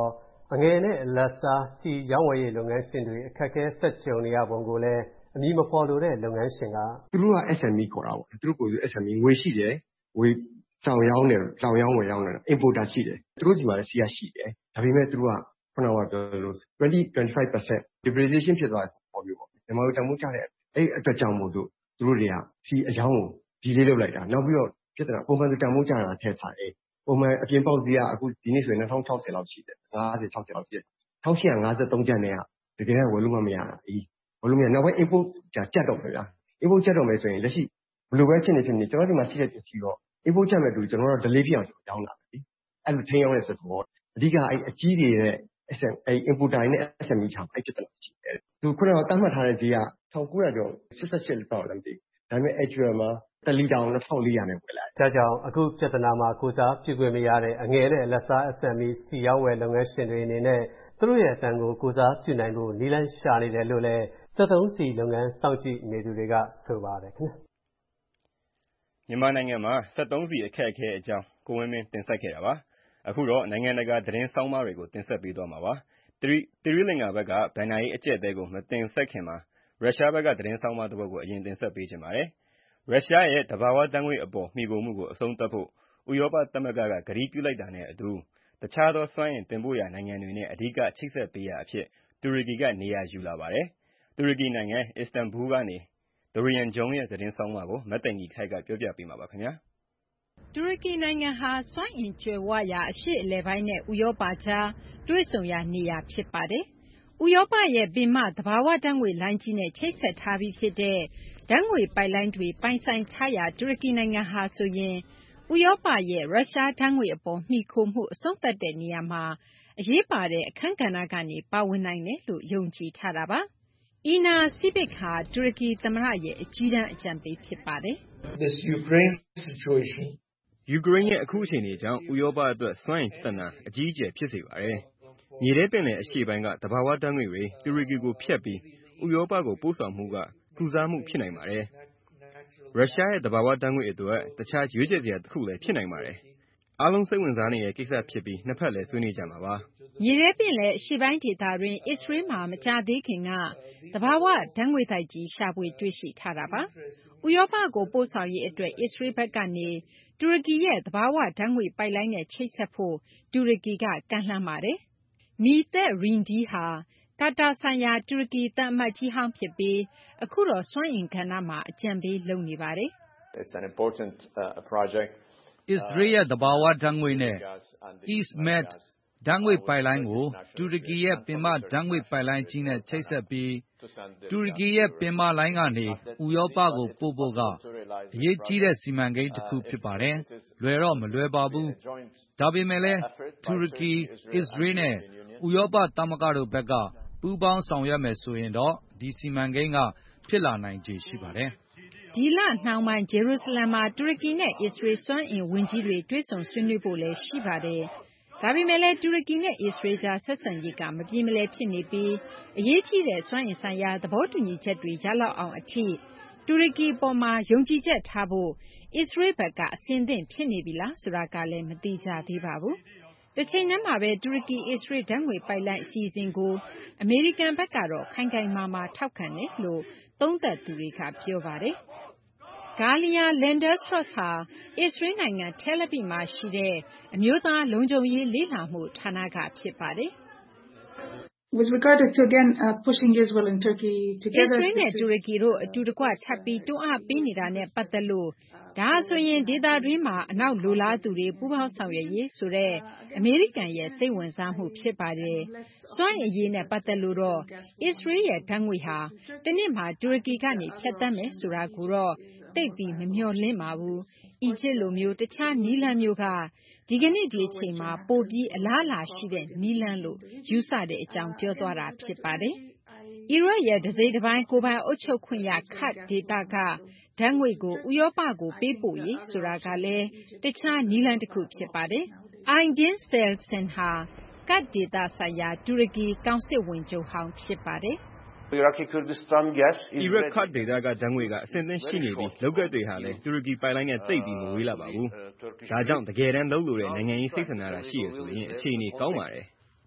အငယ်နဲ့အလတ်စားဆီရောင်းဝယ်ရေးလုပ်ငန်းရှင်တွေအခက်အခဲဆက်ကြုံနေရပုံကိုလည်းအမည်မဖော်လိုတဲ့လုပ်ငန်းရှင်ကသူတို့က S M E ခေါ်တာပေါ့သူတို့ကိုယ် S M E ငွေရှိတယ်ငွေတောင်ရောင်းတယ်တောင်ရောင်းဝယ်ရောင်းတယ် importer ရှိတယ်သူတို့ဒီမှာလည်းဆီရရှိတယ်ဒါပေမဲ့သူတို့ကခုနကပြောလို့ twenty to twenty-five percent depreciation ဖြစ်သွားတဲ့ပုံမျိုးပေါ့မြန်မာတို့တန်ဖိုးချတဲ့အဲ့အတွက်ကြောင့်မို့လို့သူတို့တွေကဆီအယောင်းကိုဒီလေးလုပ်လိုက်တာနောက်ပြီးတော့ဖြစ်တယ်ပုံမှန်တန်ဖိုးချတာထက်စားတယ်ပုံမှန်အပြင်ပေါက်ဈေးကအခုဒီနေ့ဆိုရင်twenty sixtyလောက်ရှိတယ်fifty sixtyလောက်ရှိတယ်eighteen fifty-threeကျန်တဲ့ကတကယ်ကဝယ်လို့မရတာအေးဝယ်လို့မရနောက်ပိုင်း import ကြက်တော့မယ်ဗျာ import ကြက်တော့မယ်ဆိုရင်လက်ရှိဘယ်လိုပဲဖြစ်နေဖြစ်နေကျွန်တော်ဒီမှာရှိတဲ့ပစ္စည်းတော့ import ကြက်မဲ့တူကျွန်တော်တို့ delay ဖြစ်အောင်ရောင်းတာပဲအဲ့လိုထိန်းအောင်လဲဆိုတော့အဓိကအဲ့အကြီးတွေရဲ့ S M အဲ့ importer နဲ့ S M E ချာအဲ့ဖြစ်တယ်ရှိတယ်သူခုနကတတ်မှတ်ထားတဲ့ဈေးကnineteenကျော်eighty-eightလောက်လည်းမသိဒါပေမဲ့ actual မှာတစ်လီတာကိုtwenty-four hundredနဲ့ဝယ်လာတယ်ဒါကြောင့်အခုပြဿနာမှာကိုစားပြုခွင့်မရတဲ့အငယ်နဲ့လက်စား S M E စီရောက်ဝယ်လုပ်ငန်းရှင်တွေအနေနဲ့သူတို့ရဲ့အတန်ကိုကိုစားပြုနိုင်ဖို့နည်းလမ်းရှာနေတယ်လို့လည်းစက်သုံးဆီလုပ်ငန်းစောင့်ကြည့်နေသူတွေကဆိုပါတယ်ခင်ဗျမြန်မာနိုင်ငံမှာစက်သုံးဆီအခက်အခဲအကြောင်းကိုဝင်းမင်းတင်ဆက်ခဲ့တာပါအခုတော့နိုင်ငံတကာသတင်းဆောင်းပါးတွေကိုတင်ဆက်ပေးသွားမှာပါသီရိလင်္ကာဘက်ကဗန်နာရေးအကျက်အသေးကိုမတင်ဆက်ခင်မှာရုရှားဘက်ကသတင်းဆောင်းပါးတစ်ပုဒ်ကိုအရင်တင်ဆက်ပေးချင်ပါတယ်ရုရှားရဲ့တဘာဝတန်ငွေအပေါ်မှီခိုမှုကိုအဆုံးသတ်ဖို့ဥရောပသမဂ္ဂကကတိပြုလိုက်တာနဲ့အတူတခြားသောစွမ်းအင်တင်ပို့ရာနိုင်ငံတွေနဲ့အဓိကချိတ်ဆက်ပေးရာအဖြစ်တူရကီကနေရာယူလာပါတယ်တူရကီနိုင်ငံအစ္စတန်ဘူလ်ကနေဒရီယန်ဂျုံရဲ့သတင်းဆောင်းပါးကိုမတ်တင်ကြီးခိုက်ကပြောပြပေးမှာပါခင်ဗျာတူရကီနိုင်ငံဟာစွမ်းအင်ကြွယ်ဝရာအရှေ့အလယ်ပိုင်းနဲ့ဥရောပကြားတွေ့ဆုံရာနေရာဖြစ်ပါတယ်ဥရောပရဲ့ပင်မသဘာဝဓာတ်ငွေလိုင်းကြီးနဲ့ချိတ်ဆက်ထားပြီးဖြစ်တဲ့ဓာတ်ငွေပိုက်လိုင်းတွေပိုင်ဆိုင်ထားရာတူရကီနိုင်ငံဟာဆိုရင်ဥရောပရဲ့ရုရှားဓာတ်ငွေအပေါ်မှီခိုမှုအဆုံးသတ်တဲ့နေရာမှာအရေးပါတဲ့အခန်းကဏ္ဍကနေပါဝင်နိုင်တယ်လို့ယုံကြည်ထားတာပါ။ အီနာစီဗစ်ဟာတူရကီသမ္မတရဲ့အကြီးတန်းအကြံပေးဖြစ်ပါတယ်။ This Ukraine situation ယူကရိန်းရဲ့အခုအခြေအနေကြောင့်ဥရောပအတွက်စွမ်းအင်ပြဿနာအကြီးအကျယ်ဖြစ်စေပါတယ်။မြေထဲပင်လယ်အရှေ့ပိုင်းကသဘာဝဓာတ်ငွေတွေတူရကီကိုဖြတ်ပြီးဥရောပကိုပို့ဆောင်မှုကကုစားမှုဖြစ်နိုင်ပါတယ်။ရုရှားရဲ့သဘာဝဓာတ်ငွေအတွက်တခြားရွေးချယ်စရာတစ်ခုလည်းဖြစ်နိုင်ပါတယ်။အားလုံးစိတ်ဝင်စားနေတဲ့ကိစ္စဖြစ်ပြီးနှစ်ဖက်လည်းဆွေးနွေးကြမှာပါ။မြေထဲပင်လယ်အရှေ့ပိုင်းဒေသတွင်အစ္စရေးမှာမကြာသေးခင်ကသဘာဝဓာတ်ငွေသိုက်ကြီးရှာဖွေတွေ့ရှိထားတာပါ။ဥရောပကိုပို့ဆောင်ရေးအတွက်အစ္စရေးဘက်ကနေတူရကီရဲ့သဘာဝဓာတ်ငွေပိုက်လိုင်းနဲ့ချိတ်ဆက်ဖို့တူရကီကကမ်းလှမ်းပါတယ်။မီသက်ရင်ဒီးဟာကာတာဆိုင်ရာတူရကီသံအမတ်ကြီးဟောင်းဖြစ်ပြီးအခုတော့စွမ်းအင်ကဏ္ဍမှာအကြံပေးလုပ်နေပါတယ်။ It's an important uh, project. အစ္စရေးရဲ့သဘာဝဓာတ်ငွေနဲ့ East Med ဓာတ်ငွေပိုက်လိုင်းကိုတူရကီရဲ့ပင်မဓာတ်ငွေပိုက်လိုင်းကြီးနဲ့ချိတ်ဆက်ပြီးတူရကီရဲ့ပင်မလိုင်းကနေဥရောပကိုပို့ဖို့ကအရေးကြီးတဲ့စီမံကိန်းတစ်ခုဖြစ်ပါတယ်။လွယ်တော့မလွယ်ပါဘူး။ဒါပေမဲ့လည်းတူရကီ၊အစ္စရေးနဲ့ဥရောပသမဂ္ဂတို့ဘက်ကပူးပေါင်းဆောင်ရွက်မယ်ဆိုရင်တော့ဒီစီမံကိန်းကဖြစ်လာနိုင်ခြေရှိပါတယ်။ဒီလနှောင်းပိုင်းဂျေရုဆလမ်မှာတူရကီနဲ့အစ္စရေးစွမ်းအင်ဝန်ကြီးတွေတွေ့ဆုံဆွေးနွေးဖို့လည်းရှိပါတယ်။ဒါပေမဲ့လည်းတူရကီနဲ့အစ္စရေးကြားဆက်ဆံရေးကမပြေမလည်ဖြစ်နေပြီးအရေးကြီးတဲ့စွမ်းအင်ဆိုင်ရာသဘောတူညီချက်တွေရလောက်အောင်အထိတူရကီအပေါ်မှာယုံကြည်ချက်ထားဖို့အစ္စရေးဘက်ကအဆင်သင့်ဖြစ်နေပြီလားဆိုတာကလည်းမသေချာသေးပါဘူး။တချိန်တည်းမှာပဲတူရကီအစ္စရေးဓာတ်ငွေပိုက်လိုင်းအစီအစဉ်ကိုအမေရိကန်ဘက်ကတော့ခိုင်ခိုင်မာမာထောက်ခံတယ်လို့သုံးသပ်သူတွေကပြောပါတယ်။ ဂါလီယာလန်ဒါစရော့စ်ဟာအစ္စရေးနိုင်ငံတဲလ်အဗစ်မှာရှိတဲ့အမျိုးသားလုံခြုံရေးလေ့လာမှုဌာနကဖြစ်ပါတယ်။ With regard to again uh, pushing Israel and Turkey together အစ္စရေးနဲ့တူရကီတို့အတူတကွထပ်ပြီးတွန်းအားပေးနေတာနဲ့ပတ်သက်လို့ဒါဆိုရင်ဒေသတွင်းမှာအနောက်လိုလားသူတွေပူးပေါင်းဆောင်ရွက်ရေးဆိုတဲ့အမေရိကန်ရဲ့စိတ်ဝင်စားမှုဖြစ်ပါတယ်။စွမ်းအင်ရေးနဲ့ပတ်သက်လို့တော့အစ္စရေးရဲ့ဓာတ်ငွေဟာတနေ့မှာတူရကီကနေဖြတ်သန်းမယ်ဆိုတာကိုတော့သိပ်ပြီးမမျှော်လင့်ပါဘူး။အီဂျစ်လိုမျိုးတခြားနည်းလမ်းမျိုးကဒီကနေ့ဒီအချိန်မှာပိုပြီးအလားအလာရှိတဲ့နည်းလမ်းလို့ယူဆတဲ့အကြောင်းပြောသွားတာဖြစ်ပါတယ်။အီရတ်ရဲ့တစိမ့်တစ်ပိုင်းကိုပိုင်အုပ်ချုပ်ခွင့်ရခတ်ဒေသကဓာတ်ငွေကိုဥရောပကိုပေးပို့ရေးဆိုတာကလည်းတခြားနည်းလမ်းတစ်ခုဖြစ်ပါတယ်။ Aydin Selsan ဟာကတ်ဒေသဆိုင်ရာတူရကီကောင်စစ်ဝန်ချုပ်ဟောင်းဖြစ်ပါတယ်။ Iraqi Kurdistan gas is အီရတ်ခတ်ဒေသကဓာတ်ငွေကအဆင်သင့်ရှိနေပြီးလောက်ကတ်တွေဟာလည်းတူရကီပိုင်လိုင်းနဲ့သိပ်ပြီးမဝေးလာပါဘူး။ဒါကြောင့်တကယ်တမ်းလုပ်လို့တဲ့နိုင်ငံရေးစိတ်ဆန္ဒရှိရဆိုရင်အခြေအနေကောင်းပါတယ်။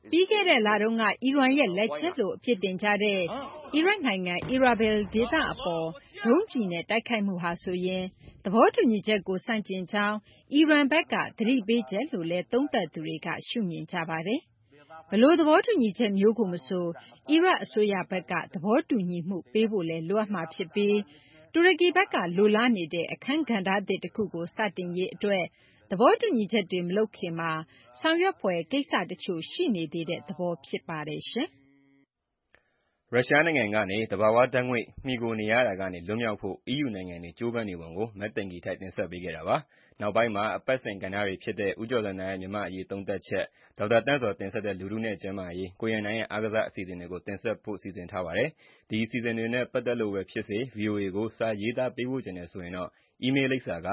ပြီးခဲ့တဲ့လတုန်းကအီရန်ရဲ့လက်ချက်လို့အပြစ်တင်ကြတဲ့အီရတ်နိုင်ငံအီရာဘယ်ဒေသအပေါ်ဒုံးကျည်နဲ့တိုက်ခိုက်မှုဟာဆိုရင်သဘောတူညီချက်ကိုဆန့်ကျင်ကြောင်းအီရန်ဘက်ကသတိပေးချက်လို့လည်းသုံးသပ်သူတွေကရှုမြင်ကြပါတယ်။ဘလို့သဘောတူညီချက်မျိုးကိုမဆိုအီရတ်အစိုးရဘက်ကသဘောတူညီမှုပေးဖို့လဲလိုအပ်မှာဖြစ်ပြီးတူရကီဘက်ကလိုလားနေတဲ့အခန်းကဏ္ဍသစ်တစ်ခုကိုစတင်ရေးအတွက်သဘောတူညီချက်တွေမလုပ်ခင်မှာဆောင်ရွက်ဖွယ်ကိစ္စတချို့ရှိနေသေးတဲ့သဘောဖြစ်ပါတယ်ရှင်။ရုရှားနိုင်ငံကနေသဘာဝဓာတ်ငွေ့မှီခိုနေရတာကနေလွတ်မြောက်ဖို့ အီးယူ နိုင်ငံတွေကြိုးပမ်းနေပုံကိုမက်တင်ကီထိုက်တင်ဆက်ပေးခဲ့တာပါ။နောက်ပိုင်းမှာအပတ်စဉ်ကဏ္ဍတွေဖြစ်တဲ့ဦးကျော်ဇံသာရဲ့မြန်မာ့အရေးသုံးသပ်ချက်၊ဒေါက်တာသန့်ဇော်တင်ဆက်တဲ့လူထုနဲ့ကျန်းမာရေး၊ကိုရန်နိုင်ရဲ့အားကစားအစီအစဉ်တွေကိုတင်ဆက်ဖို့စီစဉ်ထားပါတယ်။ဒီအစီအစဉ်တွေနဲ့ပတ်သက်လို့ပဲဖြစ်စေ ဗွီအိုအေကိုစာရေးသားပေးပို့ချင်တယ်ဆိုရင်တော့အီးမေးလ်လိပ်စာက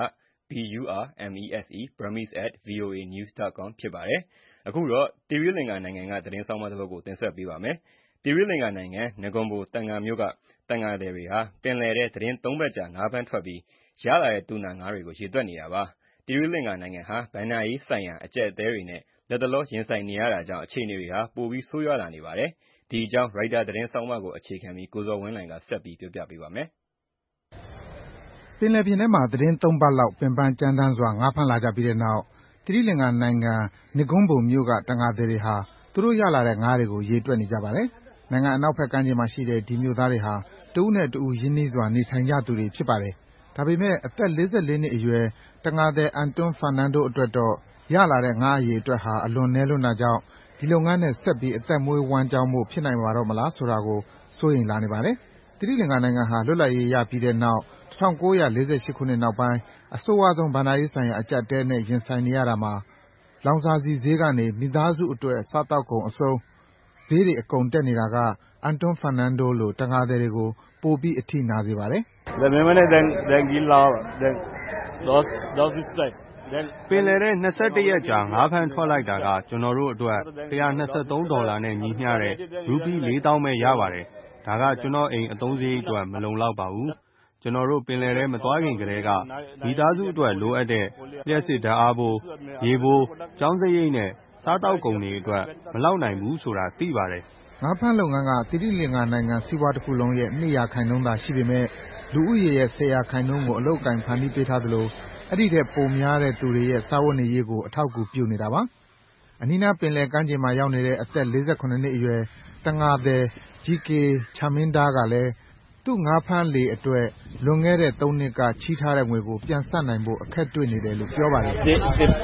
burmese burmese at voanews dot com ဖြစ်ပါတယ်။အခုတော့သီရိလင်္ကာနိုင်ငံကသတင်းဆောင်းပါးတစ်ပုဒ်ကိုတင်ဆက်ပေးပါမယ်။သီရိလင်္ကာနိုင်ငံနဂွန်ဘိုတန်ငါမြို့ကတန်ငါသည်တွေဟာပင်လယ်ထဲသီတင်းသုံးပတ်ကြာငါးဖမ်းထွက်ပြီးရလာတဲ့တူနာငါးတွေကိုရေတွက်နေတာပါ။သီရိလင်္ကာနိုင်ငံဟာဘဏ္ဍာရေးဆိုင်ရာအကျပ်အတည်းတွေနဲ့လတ်တလောရင်ဆိုင်နေရတာကြောင့်အခြေအနေတွေဟာပိုပြီးဆိုးရွားလာနေပါတယ်။ဒီအကြောင်းရိုက်တာသတင်းဆောင်းပါးကိုအခြေခံပြီးကိုဇော်ဝင်းလှိုင်ကဆက်ပြီးပြောပြပေးပါမယ်။ပင်လယ်ပြင်ထဲမှာသီတင်းသုံးပတ်လောက်ပင်ပန်းကြမ်းတမ်းစွာငါးဖမ်းလာကြပြီးတဲ့နောက်သီရိလင်္ကာနိုင်ငံနဂွန်ဘိုမြို့ကတန်ငါသည်တွေဟာသူတို့ရလာတဲ့ငါးတွေကိုရေတွက်နေကြပါတယ်။နိုင်ငံအနောက်ဘက်ကမ်းခြေမှာရှိတဲ့ဒီမြို့သားတွေဟာတဦးနဲ့တဦးရင်းနှီးစွာနေထိုင်ကြသူတွေဖြစ်ပါတယ်။ဒါပေမဲ့အသက်လေးဆယ့်လေးနှစ်အရွယ်တန်ငါသည်အန်တွန်းဖာနန်ဒိုအတွက်တော့ရလာတဲ့ငါးအရေအတွက်ဟာအလွန်နည်းလွန်းတာကြောင့်ဒီလုပ်ငန်းနဲ့ဆက်ပြီးအသက်မွေးဝမ်းကျောင်းဖို့ဖြစ်နိုင်ပါတော့မလားဆိုတာကိုစိုးရိမ်လာနေပါတယ်။သီရိလင်္ကာနိုင်ငံဟာလွတ်လပ်ရေးရပြီးတဲ့နောက်၁၉၄၈ ခုနှစ်နောက်ပိုင်းအဆိုးဝါးဆုံးဘဏ္ဍာရေးဆိုင်ရာအကျပ်အတည်းနဲ့ရင်ဆိုင်နေရတာမှာလောင်စာဆီဈေးကနေမိသားစုအတွက်စားသောက်ကုန်အဆုံးဈေးတွေအကုန်တက်နေတာကအန်တွန်းဖာနန်ဒိုလိုတန်ငါသည်တွေကိုပိုပြီးအထိနာစေပါတယ်။ပင်လယ်ထဲ၂၁ရက်ကြာငါးဖမ်းထွက်လိုက်တာကကျွန်တော်တို့အတွက်၁၂၃ဒေါ်လာနဲ့ညီမျှတဲ့ရူပီးလေးသောင်းပဲရပါတယ်။ဒါကကျွန်တော်အိမ်အသုံးစရိတ်အတွက်မလုံလောက်ပါဘူး။ကျွန်တော်တို့ပင်လယ်ထဲမသွားခင်ကတည်းကမိသားစုအတွက်လိုအပ်တဲ့လျှပ်စစ်ဓာတ်အားဖိုး၊ရေဖိုး၊ကျောင်းစရိတ်နဲ့စားသောက်ကုန်တွေအတွက်မလောက်နိုင်ဘူးဆိုတာသိပါတယ်။ငါးဖမ်းလုပ်ငန်းကသီရိလင်္ကာနိုင်ငံစီးပွားတစ်ခုလုံးရဲ့၂ရာခိုင်နှုန်းသာရှိပေမဲ့လူဦးရေရဲ့၁၀ရာခိုင်နှုန်းကိုအလုပ်အကိုင်ဖန်တီးပေးထားသလိုအဲဒီထက်ပိုများတဲ့သူတွေရဲ့စားဝတ်နေရေးကိုအထောက်အကူပြုနေတာပါ။အနီးနားပင်လယ်ကမ်းခြေမှာရောက်နေတဲ့အသက်လေးဆယ့်ခုနှစ်နှစ်အရွယ်တန်ငါသည် ဂျီ ကေ ချာမင်းဒါးကလည်းသူ့ငါးဖမ်းလှေအတွက်လွန်ခဲ့တဲ့သုံးနှစ်ကချေးထားတဲ့ငွေကိုပြန်ဆပ်နိုင်ဖို့အခက်တွေ့နေတယ်လို့ပြောပါတယ်။ကျွန်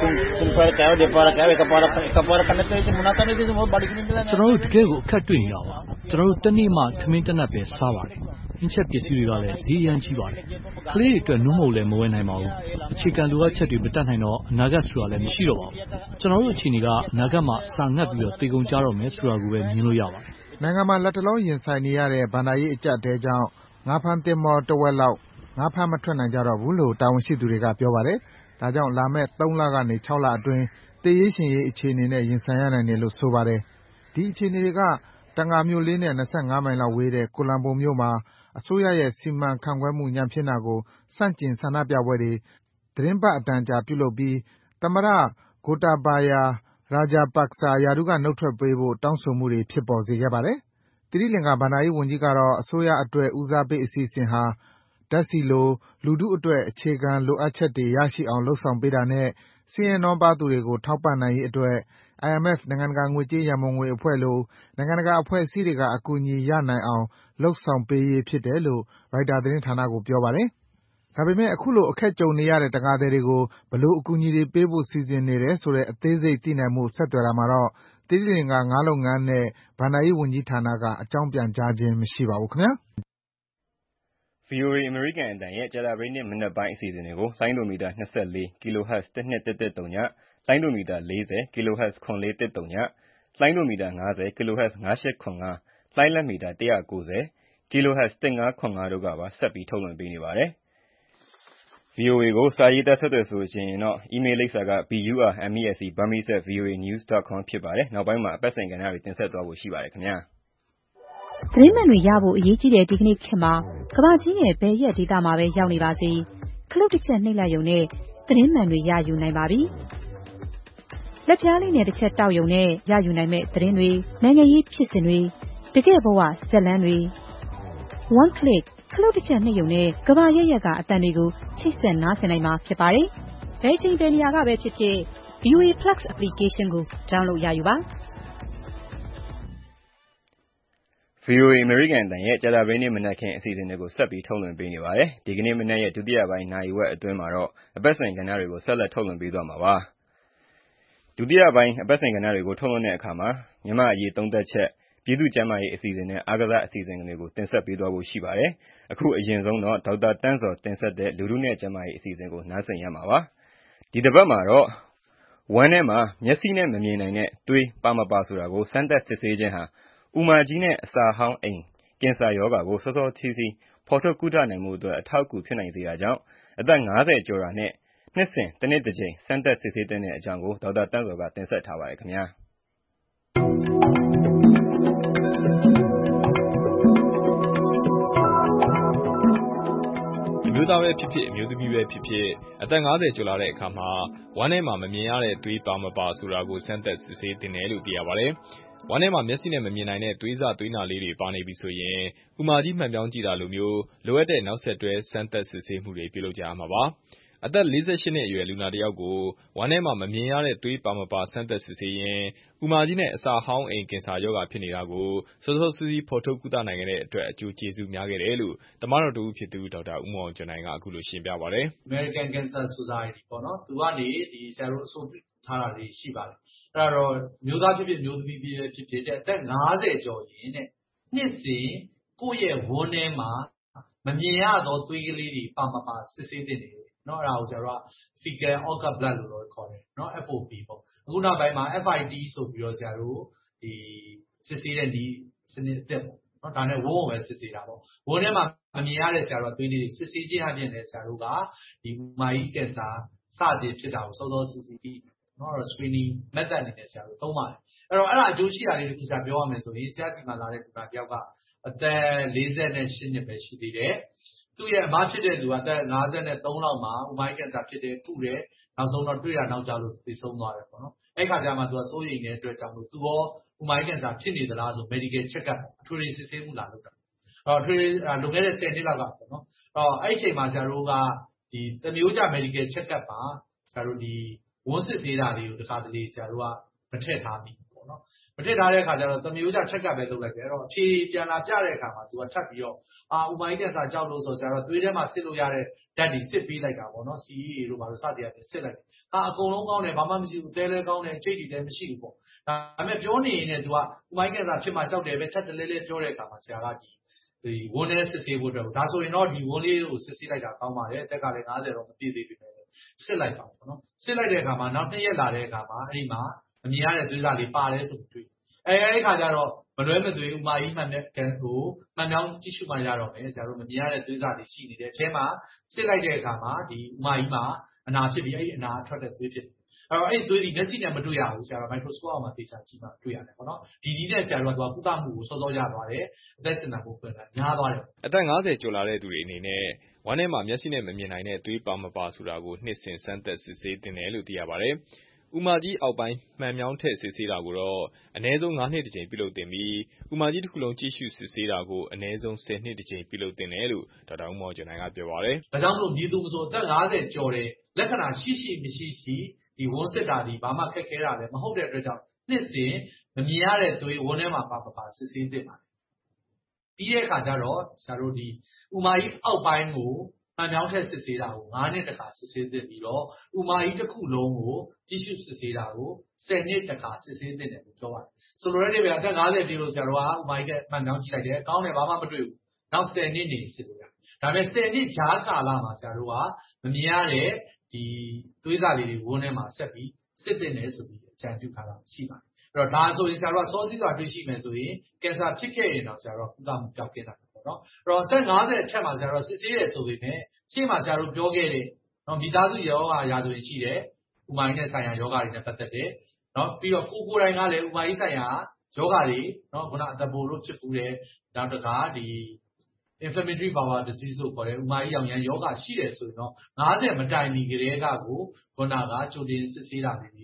တော်တို့တကယ်ကိုအခက်တွေ့နေတာပါ။ကျွန်တော်တို့တနေ့မှထမင်းတနပ်ပဲစားပါတယ်။ဟင်းချက်ပစ္စည်းတွေကလည်းဈေးအရမ်းကြီးပါတယ်။ကလေးတွေအတွက်နုမို့လည်းမဝယ်နိုင်ပါဘူး။အခြေခံလိုအပ်ချက်တွေမတတ်နိုင်တော့အနာဂတ်ဆိုတာလည်းမရှိတော့ပါဘူး။ကျွန်တော်တို့အခြေအနေကအနာဂတ်မှာစာငတ်ပြီးတော့သေကုန်ကြတော့မယ်ဆိုတာကိုပဲမြင်လို့ရပါတယ်။နိုင်ငံမှာလတ်တလောရင်ဆိုင်နေရတဲ့ဘဏ္ဍာရေးအကျပ်အတည်းကြောင့်ငါးဖမ်းသင်္ဘောတဝက်လောက်ငါးဖမ်းမထွက်နိုင်ကြတော့ဘူးလို့တာဝန်ရှိသူတွေကပြောပါတယ်။ဒါကြောင့်လာမယ့်သုံးလကနေခြောက်လအတွင်းသေရေးရှင်ရေးအခြေအနေနဲ့ရင်ဆိုင်ရနိုင်တယ်လို့ဆိုပါတယ်။ဒီအခြေအနေတွေကတန်ငါမြို့လေးနဲ့၂၅မိုင်လောက်ဝေးတဲ့ကိုလံဘိုမြို့မှာအစိုးရရဲ့စီမံခန့်ခွဲမှုညံ့ဖျင်းတာကိုဆန့်ကျင်ဆန္ဒပြပွဲတွေသီတင်းပတ်အတန်ကြာပြုလုပ်ပြီးသမ္မတ Gotabaya Rajapaksa ရာထူးကနုတ်ထွက်ပေးဖို့တောင်းဆိုမှုတွေဖြစ်ပေါ်စေခဲ့ပါတယ်။သီရိလင်္ကာဘဏ္ဍာရေးဝန်ကြီးကတော့အစိုးရအတွက်ဦးစားပေးအစီအစဉ်ဟာဓါတ်ဆီလိုလူထုအတွက်အခြေခံလိုအပ်ချက်တွေရရှိအောင်လုပ်ဆောင်ပေးတာနဲ့ဆင်းရဲနွမ်းပါးသူတွေကိုထောက်ပံ့နိုင်ရေးအတွက် အိုင်အမ်အက်ဖ် နိုင်ငံတကာငွေကြေးရန်ပုံငွေအဖွဲ့လိုနိုင်ငံတကာအဖွဲ့အစည်းတွေကအကူအညီရနိုင်အောင်လုပ်ဆောင်ပေးရေးဖြစ်တယ်လို့ရိုက်တာသတင်းဌာနကိုပြောပါတယ်။ဒါပေမဲ့အခုလိုအခက်ကြုံနေရတဲ့တန်ငါသည်တွေကိုဘယ်လိုအကူအညီတွေပေးဖို့စီစဉ်နေတယ်ဆိုတဲ့အသေးစိတ်သိနိုင်ဖို့ဆက်သွယ်တာမှာတော့သီရိလင်္ကာငါးလုပ်ငန်းနဲ့ဘဏ္ဍာရေးဝန်ကြီးဌာနကအကြောင်းပြန်ကြားခြင်းမရှိပါဘူးခင်ဗျာ။ဗွီအိုအေအမေရိကန်အသံရဲ့ကြာသပတေးနေ့မနက်ပိုင်းအစီအစဉ်တွေကိုလိုင်းဒိုမီတာ၂၄ kHz တစ်နှစ်တစ်တစ်သုံးည၊လိုင်းဒိုမီတာ၄၀ kHz ခွန်လေးတစ်သုံးည၊လိုင်းဒိုမီတာ၅၀ kHz ၅၈ခွန်ငါး၊လိုင်းလက်မီတာ၁၉၀ kHz တစ်ငါးခွန်ငါးတို့ကပါဆက်ပြီးထုတ်လွှင့်ပေးနေပါတယ်။ ဗွီအိုအေကိုစာရေးသားဆက်သွယ်ဆိုချင်ရင်တော့အီးမေးလ်လိပ်စာက burmese burmese at voanews dot com ဖြစ်ပါတယ်။နောက်ပိုင်းမှာအပတ်စဉ်ကဏ္ဍတွေတင်ဆက်သွားဖို့ရှိပါတယ်ခင်ဗျာ။သတင်းမှန်တွေရဖို့အရေးကြီးတဲ့ဒီကနေ့ခေတ်မှာကမ္ဘာကြီးရဲ့ဘယ်ရက်ဒေသမှာပဲရောက်နေပါစေခလုတ်တစ်ချက်နှိပ်လိုက်ရုံနဲ့သတင်းမှန်တွေရယူနိုင်ပါပြီ။လက်ပြားလေးနဲ့တစ်ချက်တောက်ယုံနဲ့ရယူနိုင်မဲ့သတင်းတွေနိုင်ငံရေးဖြစ်စဉ်တွေတကယ့်ဘဝဇက်လန်းတွေ one click ခလုတ်တစ်ချက်နှိပ်ယုံနဲ့ကဘာရက်ရက်ကအတန်တွေကိုချိတ်ဆက်နားဆင်နိုင်မှာဖြစ်ပါတယ်။ဘယ်ချိန်ဘယ်နေရာကပဲဖြစ်ဖြစ် ဗီအိုအေ Plus application ကို download ရယူပါ။ဗီအိုအေ အမေရိကန်အသံရဲ့ကြာသပတေးနေ့မနက်ခင်းအစီအစဉ်တွေကိုဆက်ပြီးထုတ်လွှင့်ပေးနေပါတယ်။ဒီကနေ့မနက်ရဲ့ဒုတိယပိုင်းနာရီဝက်အတွင်းမှာတော့အပတ်စဉ်ကဏ္ဍတွေကိုဆက်လက်ထုတ်လွှင့်ပေးသွားမှာပါ။ဒုတိယပိုင်းအပတ်စဉ်ကဏ္ဍတွေကိုထုတ်လွှင့်တဲ့အခါမှာမြန်မာ့အရေးသုံးသပ်ချက်ပြည်သူ့ကျန်းမာရေးအစီအစဉ်နဲ့အားကစားအစီအစဉ်တွေကိုတင်ဆက်ပေးသွားဖို့ရှိပါတယ်။အခုအရင်ဆုံးတော့ဒေါက်တာတန်းဇော်တင်ဆက်တဲ့လူထုနဲ့ကျန်းမာရေးအစီအစဉ်ကိုနားဆင်ရမှာပါ။ဒီတစ်ပတ်မှာတော့ဝမ်းထဲမှာမျက်စိနဲ့မမြင်နိုင်တဲ့သွေးပါမပါဆိုတာကိုစမ်းသပ်စစ်ဆေးခြင်းဟာအူမကြီးနဲ့အစာဟောင်းအိမ်ကင်ဆာရောဂါကိုစောစောစီးစီးဖော်ထုတ်ကုသနိုင်မှုအတွက်အထောက်အကူဖြစ်နိုင်စေတာကြောင့်အသက်၅၀ကျော်တာနဲ့နှစ်စဉ်တစ်နှစ်တစ်ကြိမ်စမ်းသပ်စစ်ဆေးတဲ့အကြောင်းကိုဒေါက်တာတန်းဇော်ကတင်ဆက်ထားပါတယ်ခင်ဗျာ။အမျိုးသားပဲဖြစ်ဖြစ်အမျိုးသမီးပဲဖြစ်ဖြစ်အသက်၅၀ကျော်လာတဲ့အခါမှာဝမ်းထဲမှာမမြင်ရတဲ့သွေးပါမပါဆိုတာကိုစမ်းသပ်စစ်ဆေးသင့်တယ်လို့သိရပါတယ်။ဝမ်းထဲမှာမျက်စိနဲ့မမြင်နိုင်တဲ့သွေးစသွေးနာလေးတွေပါနေပြီဆိုရင်ဥမာကြီးမှန်ပြောင်းကြည့်တာလိုမျိုးလိုအပ်တဲ့နောက်ဆက်တွဲစမ်းသပ်စစ်ဆေးမှုတွေပြုလုပ်ကြရမှာပါ။အသက်၄၈နှစ်အရွယ်လူနာတစ်ယောက်ကိုဝမ်းထဲမှာမမြင်ရတဲ့သွေးပါမပါစမ်းသပ်စစ်ဆေးရင်ဥမာကြီးနဲ့အစာဟောင်းအိမ်ကင်ဆာရောဂါဖြစ်နေတာကိုစောစောစီးစီးဖော်ထုတ်ကုသနိုင်ခဲ့တဲ့အတွက်အကျိုးကျေးဇူးများခဲ့တယ်လို့သမားတော်တူဖြစ်သူဒေါက်တာဦးမောင်ကျော်နိုင်ကအခုလိုရှင်းပြပါတယ်။ American Cancer Society ပေါ့နော်သူကနေဒီဆရာတို့အဆိုပြုထားတာတွေရှိပါတယ်။အဲ့တော့မျိုးသားဖြစ်ဖြစ်မျိုးသမီးဖြစ်ဖြစ်တဲ့အသက်၅၀ကျော်ရင်တဲ့နှစ်စဉ်ကိုယ့်ရဲ့ဝန်းထဲမှာမမြင်ရသောသွေးကလေးတွေပါမပါစစ်ဆေးတဲ့တယ်နော်အဲ့ဒါကိုဆရာတို့က fecal occult blood လို့ခေါ်တယ်နော် F O B ပေါ့အခုနောက်ပိုင်းမှာ F I T ဆိုပြီးတော့ဆရာတို့ဒီစစ်ဆေးတဲ့ဒီစနစ်အသစ်ပေါ့နော်ဒါနဲ့ဝန်းဝယ်စစ်ဆေးတာပေါ့ဝန်းထဲမှာမမြင်ရတဲ့ဆရာတို့သွေးလေးတွေစစ်ဆေးခြင်းအပြင်လည်းဆရာတို့ကဒီမာကြီးကင်ဆာစတင်ဖြစ်တာကိုစောစောစစ်ဆေးပြီးနော် screening method အနေနဲ့ဆရာတို့သုံးပါတယ်အဲ့တော့အဲ့ဒါအကျိုးရှိတာလေးတခုဆရာပြောရမယ်ဆိုရင်ဆရာစီမှာလာတဲ့လူနာတယောက်ကအသက်၄၈နှစ်ပဲရှိသေးတယ်သူ့ရဲ့အမဖြစ်တဲ့လူကအသက်၅၃လောက်မှာဥမိုင်းကင်ဆာဖြစ်တယ်ထုတယ်နောက်ဆုံးတော့တွေ့ရနောက်ကြလို့သိဆုံးသွားတယ်ပေါ့နော်အဲ့ခါကျမှသူကစိုးရိမ်နေတဲ့အတွက်ကြောင့်လို့သူရောဥမိုင်းကင်ဆာဖြစ်နေသလားဆို medical check up အထွေထွေစစ်ဆေးမှုလာလုပ်တာအဲ့တော့အထွေထွေလွန်ခဲ့တဲ့ဆယ်နှစ်လောက်ကပေါ့နော်အဲ့တော့အဲ့အချိန်မှာဆရာတို့ကဒီတမျိုးကြ medical check up ပါဆရာတို့ဒီဝန်းစစ်သေးတာတွေကိုတခါတလေဆရာတို့ကမထည့်ထားမိပေါ့နော်မထည့်ထားတဲ့အခါကျတော့တမျိုးကြ check up ပဲလုပ်လိုက်တယ်အဲ့တော့အဖြေပြန်လာပြတဲ့အခါမှာသူကထပ်ပြီးတော့အာဥမိုင်းကင်ဆာကြောက်လို့ဆိုဆရာတို့သွေးထဲမှာစစ်လို့ရတဲ့ဓာတ်တွေစစ်ပေးလိုက်တာပေါ့နော် C E A တို့ဘာလို့စသည်အပြင်စစ်လိုက်တယ်အာအကုန်လုံးကောင်းတယ်ဘာမှမရှိဘူးတဲလဲကောင်းတယ်ချိတ်တီလည်းမရှိဘူးပေါ့ဒါပေမဲ့ပြောနေရင်လည်းသူကဥမိုင်းကင်ဆာဖြစ်မှကြောက်တယ်ပဲထပ်တလဲလဲပြောတဲ့အခါမှာဆရာကဒီဒီဝန်းထဲစစ်ဆေးဖို့အတွက်ဒါဆိုရင်တော့ဒီဝန်းလေးကိုစစ်ဆေးလိုက်တာကောင်းပါတယ်အသက်ကလည်း၅၀တော့မပြည့်သေးဘူးစစ်လိုက်ပါပေါ့နော်စစ်လိုက်တဲ့အခါမှာနောက်နှစ်ရက်လာတဲ့အခါမှာအဲ့ဒီမှာအမြင်ရတဲ့သွေးစာလေးပါတယ်ဆိုပြီးတွေ့အဲအဲ့ဒီခါကျတော့မလွဲမသွေဥမာကြီးမှန်တဲ့ကန်ကိုမှန်ပြောင်းကြည့်ရှုမှရတော့မယ်ဆရာတို့မမြင်ရတဲ့သွေးစာတွေရှိနေတယ်အဲမှာစစ်လိုက်တဲ့အခါမှာဒီဥမာကြီးမှာအနာဖြစ်ပြီးအဲ့ဒီအနာထွက်တဲ့သွေးဖြစ်တယ်အဲ့တော့အဲ့ဒီသွေးဒီမျက်စိနဲ့မတွေ့ရဘူးဆရာတို့ microscope အောက်မှာသေချာကြည့်မှတွေ့ရတယ်ပေါ့နော်ဒီဒီနဲ့ဆရာတို့ကသူကကုသမှုကိုစောစောရသွားတယ်အသက်ရှင်တာကိုပြန်လာများသွားတယ်အသက်၅၀ကျော်လာတဲ့သူတွေအနေနဲ့ဝမ်းထဲမှာမျက်စိနဲ့မမြင်နိုင်တဲ့သွေးပါမပါဆိုတာကိုနှစ်စဉ်စမ်းသပ်စစ်ဆေးသင့်တယ်လို့သိရပါတယ်။ဥမာကြီးအောက်ပိုင်းမှန်မြောင်းထည့်စစ်ဆေးတာကိုတော့အနည်းဆုံး၅နှစ်တစ်ကြိမ်ပြုလုပ်သင့်ပြီးဥမာကြီးတစ်ခုလုံးကြည့်ရှုစစ်ဆေးတာကိုအနည်းဆုံးဆယ်နှစ်တစ်ကြိမ်ပြုလုပ်သင့်တယ်လို့ဒေါက်တာဦးမောင်ကျော်နိုင်ကပြောပါတယ်။ဒါကြောင့်မို့မြည်သူမဆိုအသက်၅၀ကျော်တဲ့လက္ခဏာရှိရှိမရှိရှိဒီဝန်းစစ်တာဒီဘာမှခက်ခဲတာလည်းမဟုတ်တဲ့အတွက်ကြောင့်နှစ်စဉ်မမြင်ရတဲ့သွေးဝန်းထဲမှာပါပါပါစစ်ဆေးသင့်ပါတယ်။ပြီးတဲ့အခါကျတော့ဆရာတို့ဒီဥမာကြီးအောက်ပိုင်းကိုမှန်ပြောင်းထက်စစ်ဆေးတာကို၅နှစ်တခါစစ်ဆေးသင့်ပြီးတော့ဥမာကြီးတစ်ခုလုံးကိုကြည့်ရှုစစ်ဆေးတာကိုဆယ်နှစ်တခါစစ်ဆေးသင့်တယ်လို့ပြောပါတယ်။ဆိုလိုတဲ့နေရာအသက်၅၀ပြည့်လို့ဆရာတို့ကဥမာကြီးကမှန်ပြောင်းကြည့်လိုက်တယ်ကောင်းတယ်ဘာမှမတွေ့ဘူး။နောက်ဆယ်နှစ်နေစစ်လို့ရတယ်။ဒါပေမဲ့ဆယ်နှစ်ကြားကာလမှာဆရာတို့ကမမြင်ရတဲ့ဒီသွေးစာလေးတွေဝန်းထဲမှာဆက်ပြီးစစ်သင့်တယ်ဆိုပြီးအကြံပြုထားတာရှိပါတယ်။အဲ့တော့ဒါဆိုရင်ဆရာတို့ကစောစီးစွာတွေ့ရှိမယ်ဆိုရင်ကင်ဆာဖြစ်ခဲ့ရင်တော့ဆရာတို့ကကုသမှုပြောက်ကင်းတာပေါ့နော်။အဲ့တော့အသက်၅၀အထက်မှာဆရာတို့စစ်ဆေးရဆိုပေမဲ့ရှေ့မှာဆရာတို့ပြောခဲ့တဲ့နော်မိသားစုရောဂါရာဆိုရင်ရှိတယ်ဥမာကြီးနဲ့ဆိုင်ရာယောဂါတွေနဲ့ပတ်သက်တယ်နော်ပြီးတော့ကိုကိုယ်တိုင်ကလည်းဥမာကြီးဆိုင်ရာယောဂါတွေနော်ခုနအသက်ပိုလို့ဖြစ်ပူတယ်နောက်တခါဒီ inflammatory bowel disease လို့ခေါ်တဲ့ဥမာကြီးရောင်ရမ်းယောဂါရှိတယ်ဆိုရင်တော့၅၀မတိုင်မီကလေးကကိုခုနကကြိုတင်စစ်ဆေးတာလေးတွေ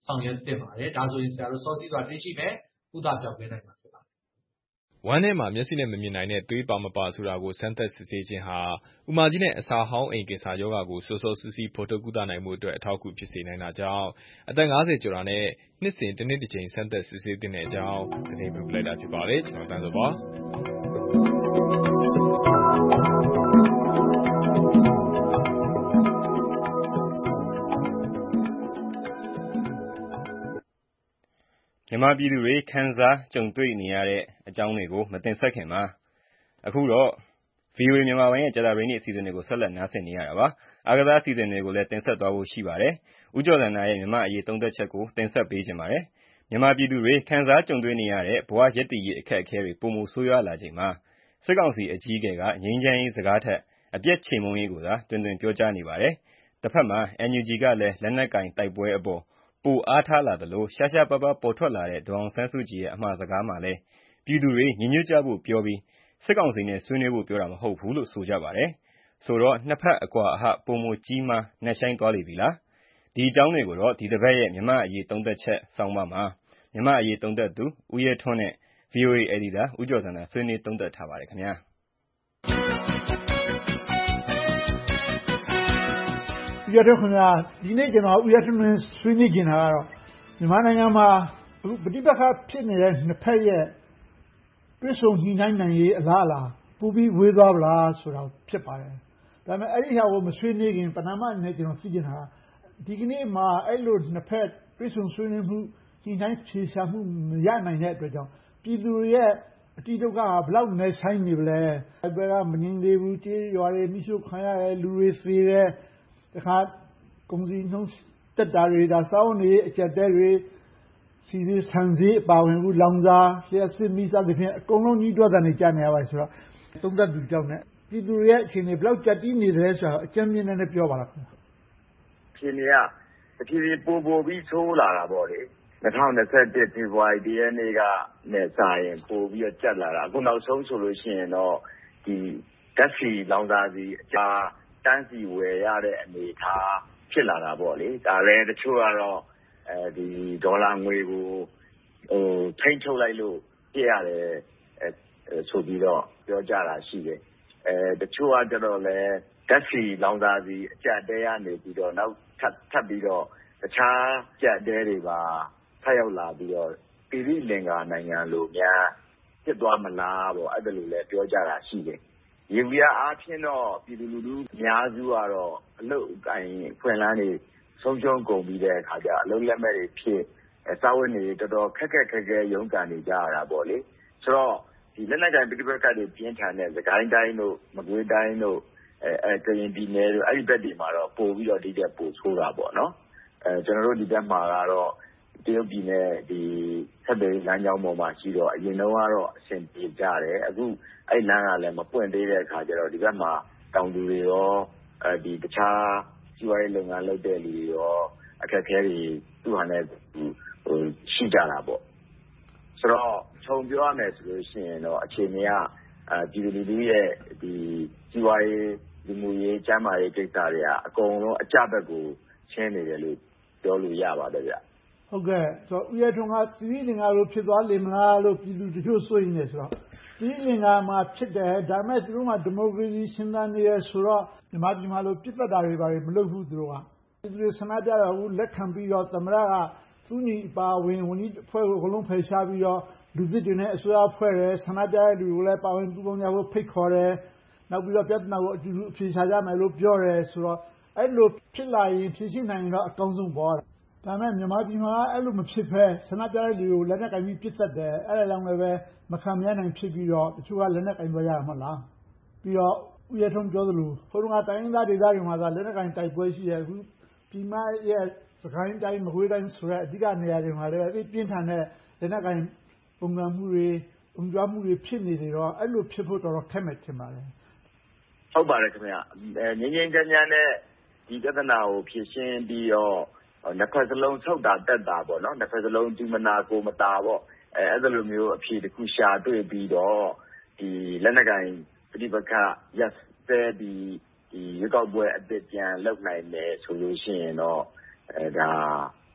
ဆောင်ရွက်သင့်ပါတယ်ဒါဆိုရင်ဆရာတို့စောစီးစွာသိရှိမယ်ကုသပြောင်းလဲနိုင်မှာဖြစ်ပါတယ်ဝမ်းထဲမှာမျက်စိနဲ့မမြင်နိုင်တဲ့သွေးပါမပါဆိုတာကိုစမ်းသပ်စစ်ဆေးခြင်းဟာဥမာကြီးနဲ့အစာဟောင်းအိမ်ကင်ဆာရောဂါကိုစောစောစီးစီးဖော်ထုတ်ကုသနိုင်မှုအတွက်အထောက်အကူဖြစ်စေနိုင်တာကြောင့်အသက်၅၀ကျော်တာနဲ့နှစ်စဉ်တစ်နှစ်တစ်ကြိမ်စမ်းသပ်စစ်ဆေးသင့်တဲ့အကြောင်းသတင်းပေးလိုက်တာဖြစ်ပါတယ်ကျွန်တော်တန်းစောပါမြန်မာပြည်သူတွေခံစားကြုံတွေ့နေရတဲ့အကြောင်းတွေကိုမတင်ဆက်ခင်မှာအခုတော့ ဗွီအိုအေ မြန်မာပိုင်းရဲ့ကြာသပတေးနေ့အစီအစဉ်တွေကိုဆက်လက်နားဆင်နေရတာပါ။အားကစားအစီအစဉ်တွေကိုလည်းတင်ဆက်သွားဖို့ရှိပါတယ်။ဦးကျော်ဇံသာရဲ့မြန်မာအရေးသုံးသက်ချက်ကိုတင်ဆက်ပေးခြင်းပါတယ်။မြန်မာပြည်သူတွေခံစားကြုံတွေ့နေရတဲ့ဘဝရည်တည်ရေးအခက်အခဲတွေပုံမဆိုးရွားလာချိန်မှာစစ်ကောင်စီအကြီးအကဲကငြိမ်းချမ်းရေးစကားထက်အပြည့်ချိန်မုံရေးကိုသာတွင်တွင်ပြောကြားနေပါတယ်။တစ်ဖက်မှာ အန်ယူဂျီ ကလည်းလက်နက်ကင်တိုက်ပွဲအပေါ်ပိုအားထားလာသလိုရှားရှားပါးပါးပေါ်ထွက်လာတဲ့ဒေါ်အောင်ဆန်းစုကြည်ရဲ့အမှာစကားမှာလည်းပြည်သူတွေညီညွတ်ကြဖို့ပြောပြီးစစ်ကောင်စီနဲ့ဆွေးနွေးဖို့ပြောတာမဟုတ်ဘူးလို့ဆိုကြပါတယ်။ဆိုတော့နှစ်ဖက်အကွာအဟပိုမိုကြီးမားနက်ရှိုင်းသွားလေပြီလား။ဒီအကြောင်းတွေကိုတော့ဒီတစ်ပတ်ရဲ့မြန်မာအရေးသုံးသက်ချက်ဆောင်းပါးမှာမြန်မာအရေးသုံးသက်သူဦးရဲထွန်းနဲ့ ဗွီအိုအေ အယ်ဒီတာဦးကျော်ဇံသာဆွေးနွေးသုံးသက်ထားပါတယ်ခင်ဗျာ။ဦးရဲထွန်းခင်ဗျာဒီနေ့ကျွန်တော်ဦးရဲထွန်းနဲ့ဆွေးနွေးကြတာကတော့မြန်မာနိုင်ငံမှာအခုပဋိပက္ခဖြစ်နေတဲ့နှစ်ဖက်ရဲ့တွဲဆုံညှိနှိုင်းနိုင်ရေးအလားအလာပိုပြီးဝေးသွားဗလားဆိုတာဖြစ်ပါတယ်။ဒါပေမဲ့အဲ့ဒီဟာကိုမဆွေးနွေးခင်ပဏာမအနေနဲ့ကျွန်တော်သိချင်တာဒီကနေ့မှာအဲ့လိုနှစ်ဖက်တွဲဆုံဆွေးနွေးမှုညှိနှိုင်းဖြေရှာမှုမရနိုင်တဲ့အတွက်ကြောင့်ပြည်သူတွေရဲ့အတိဒုက္ခဟာဘလောက်နဲ့ဆိုင်နေပြီလဲ။အဲ့ဘက်ကမငြင်းသေးဘူးကြေးရွာတွေမိရှုခံရတယ်လူတွေသေတယ်တခါကုန်စည်နှုန်းတက်တာတွေဒါစောင်းနေအကျက်တဲတွေစီစီဆန်စီအပါဝင်ဘူးလောင်စာလျှက်စစ်မိစသဖြင့်အကုန်လုံးကြီးတွက်တယ်နေကြနေရပါဆိုတော့သုံးသက်သူကြောင့်နဲ့ပြည်သူတွေရဲ့အခြေအနေဘယ်လောက်ကြက်တီးနေတယ်ဆိုတော့အကျဉ်းမြင့်နဲ့ပြောပါလားခင်ဗျာအခြေအနေကတဖြည်းဖြည်းပိုပိုပြီးဆိုးလာတာပေါ့လေ၂၀၂၁ဖေဖော်ဝါရီတရက်နေ့ကနဲ့စာရင်ပိုပြီးတော့ကြက်လာတာအခုနောက်ဆုံးဆိုလို့ရှိရင်တော့ဒီဓာတ်ဆီလောင်စာဆီအကြာတန်းစီဝယ်ရတဲ့အနေအထားဖြစ်လာတာပေါ့လေဒါလည်းတချို့ကတော့အဲဒီဒေါ်လာငွေကိုဟိုထိန်းချုပ်လိုက်လို့ပြရတယ်အဲဆိုပြီးတော့ပြောကြတာရှိတယ်အဲတချို့ကကြတော့လဲဓာတ်ဆီလောင်စာဆီအကျတဲရနေပြီးတော့နောက်ထပ်ထပ်ပြီးတော့တခြားကြက်တဲတွေပါဖတ်ရောက်လာပြီးတော့ပြည်ပြည်လင်္ကာနိုင်ငံလိုများဖြစ်သွားမလားပေါ့အဲ့ဒါလိုလဲပြောကြတာရှိတယ်ရေဝီယာအားဖြင့်တော့ပြည်သူလူထုအများစုကတော့အလုပ်အကိုင်ဖွင့်လန်းနေဆုံးရှုံးကုန်ပြီးတဲ့အခါကျအလုံးလက်မဲ့တွေဖြစ်စာဝတ်နေတော်တော်ခက်ခက်ခဲခဲရုန်းကန်နေကြရတာပေါ့လေဆိုတော့ဒီလက်နက်ကိုင်ပြည်ပကတွေပြင်းထန်တဲ့သခိုင်းတိုင်းတို့မကွေးတိုင်းတို့အဲအဲကရင်ပြည်နယ်တို့အဲ့ဒီဘက်တွေမှာတော့ပို့ပြီးတော့ဒီတဲ့ပို့ဆိုးတာပေါ့နော်အဲကျွန်တော်တို့ဒီဘက်မှာကတော့တရုတ်ပြည်နဲ့ဒီဆက်သွယ်လမ်းကြောင်းပေါ်မှာရှိတော့အရင်တော့ကတော့အဆင်ပြေကြတယ်အခုအဲ့လမ်းကလည်းမပွင့်သေးတဲ့အခါကျတော့ဒီဘက်မှာတောင်သူတွေရောအဲဒီတခြားစီးပွားရေးလုပ်ငန်းလုပ်တဲ့လူတွေရောအခက်အခဲတွေသူ့ဟာနဲ့ဟိုရှိကြတာပေါ့ဆိုတော့ခြုံပြောရမယ်ဆိုလို့ရှိရင်တော့အခြေအနေကအဲဒီလူတွေရဲ့ဒီစီးပွားရေးလူမှုရေးကျန်းမာရေးကိစ္စတွေကအကုန်လုံးအကြဘက်ကိုရှင်းနေတယ်လို့ပြောလို့ရပါတယ်ဗျဟုတ်ကဲ့ဆိုတော့ဦးရဲထွန်းကပြည်လင်္ကာလိုဖြစ်သွားလိမ့်မလားလို့ပြည်သူတချို့စိုးရိမ်နေဆိုတော့ပြည်လင်္ကာမှာဖြစ်တယ်ဒါပေမဲ့သူတို့ကဒီမိုကရေစီရှင်သန်နေရဆိုတော့မြန်မာပြည်မှာလို့ပြစ်ပတ်တာတွေပါတယ်မလုပ်ဘူးသူတို့ကသူတို့ဆန္ဒပြတော့ဘူးလက်ခံပြီးတော့သမရကသူညီပါဝင်ဝန်ကြီးအဖွဲ့ကိုအကုန်လုံးဖယ်ရှားပြီးတော့လူသစ်တွေနဲ့အစိုးရဖွဲ့တယ်ဆန္ဒပြတဲ့လူတွေကိုလည်းပါဝင်ပူးပေါင်းကြဖို့ဖိတ်ခေါ်တယ်နောက်ပြီးတော့ပြဿနာကိုအတူတူအဖြေရှာကြမယ်လို့ပြောတယ်ဆိုတော့အဲ့လိုဖြစ်လာရင်ဖြေရှင်းနိုင်ရင်တော့အကောင်းဆုံးပေါ့ဒါမဲ့မြန်မာပြည်မှာအဲ့လိုမဖြစ်ဘဲဆန္ဒပြတဲ့လူတွေကိုလက်နက်ကင်ပြီးပြစ်တတ်တယ်အဲ့ဒါကြောင့်လည်းပဲမခံမရနိုင်ဖြစ်ပြီးတော့တချို့ကလက်နက်ကင်သွားကြရမှာလားပြီးတော့ဦးရထုံးပြောသလိုဟိုတုန်းကတိုင်းရင်းသားဒေသတွေမှာသာလက်နက်ကင်တိုက်ပွဲရှိတယ်အခုပြည်မရဲ့စကိုင်းတိုင်းမကွေးတိုင်းဆိုတဲ့အဓိကနေရာတွေမှာလည်းအပြင်းထန်တဲ့လက်နက်ကင်ပုံစံမှုတွေပုံကြွမှုတွေဖြစ်နေတယ်တော့အဲ့လိုဖြစ်ဖို့တော်တော်ခက်မယ်ထင်ပါတယ်ဟုတ်ပါတယ်ခင်ဗျငင်းငင်းကြမ်းကြမ်းနဲ့ဒီပြဿနာကိုဖြေရှင်းပြီးတော့နှစ်ဖက်စလုံးထုတ်တာတက်တာပေါ့နော်နှစ်ဖက်စလုံးဒီမနာကိုမတာပေါ့အဲအဲ့လိုမျိုးအဖြေတစ်ခုရှာတွေ့ပြီးတော့ဒီလက်နက်ကင်ပြိပခရက်တဲ့ဒီဒီရွေးကောက်ပွဲအသစ်ပြန်လုပ်နိုင်တယ်ဆိုလို့ရှိရင်တော့အဲဒါ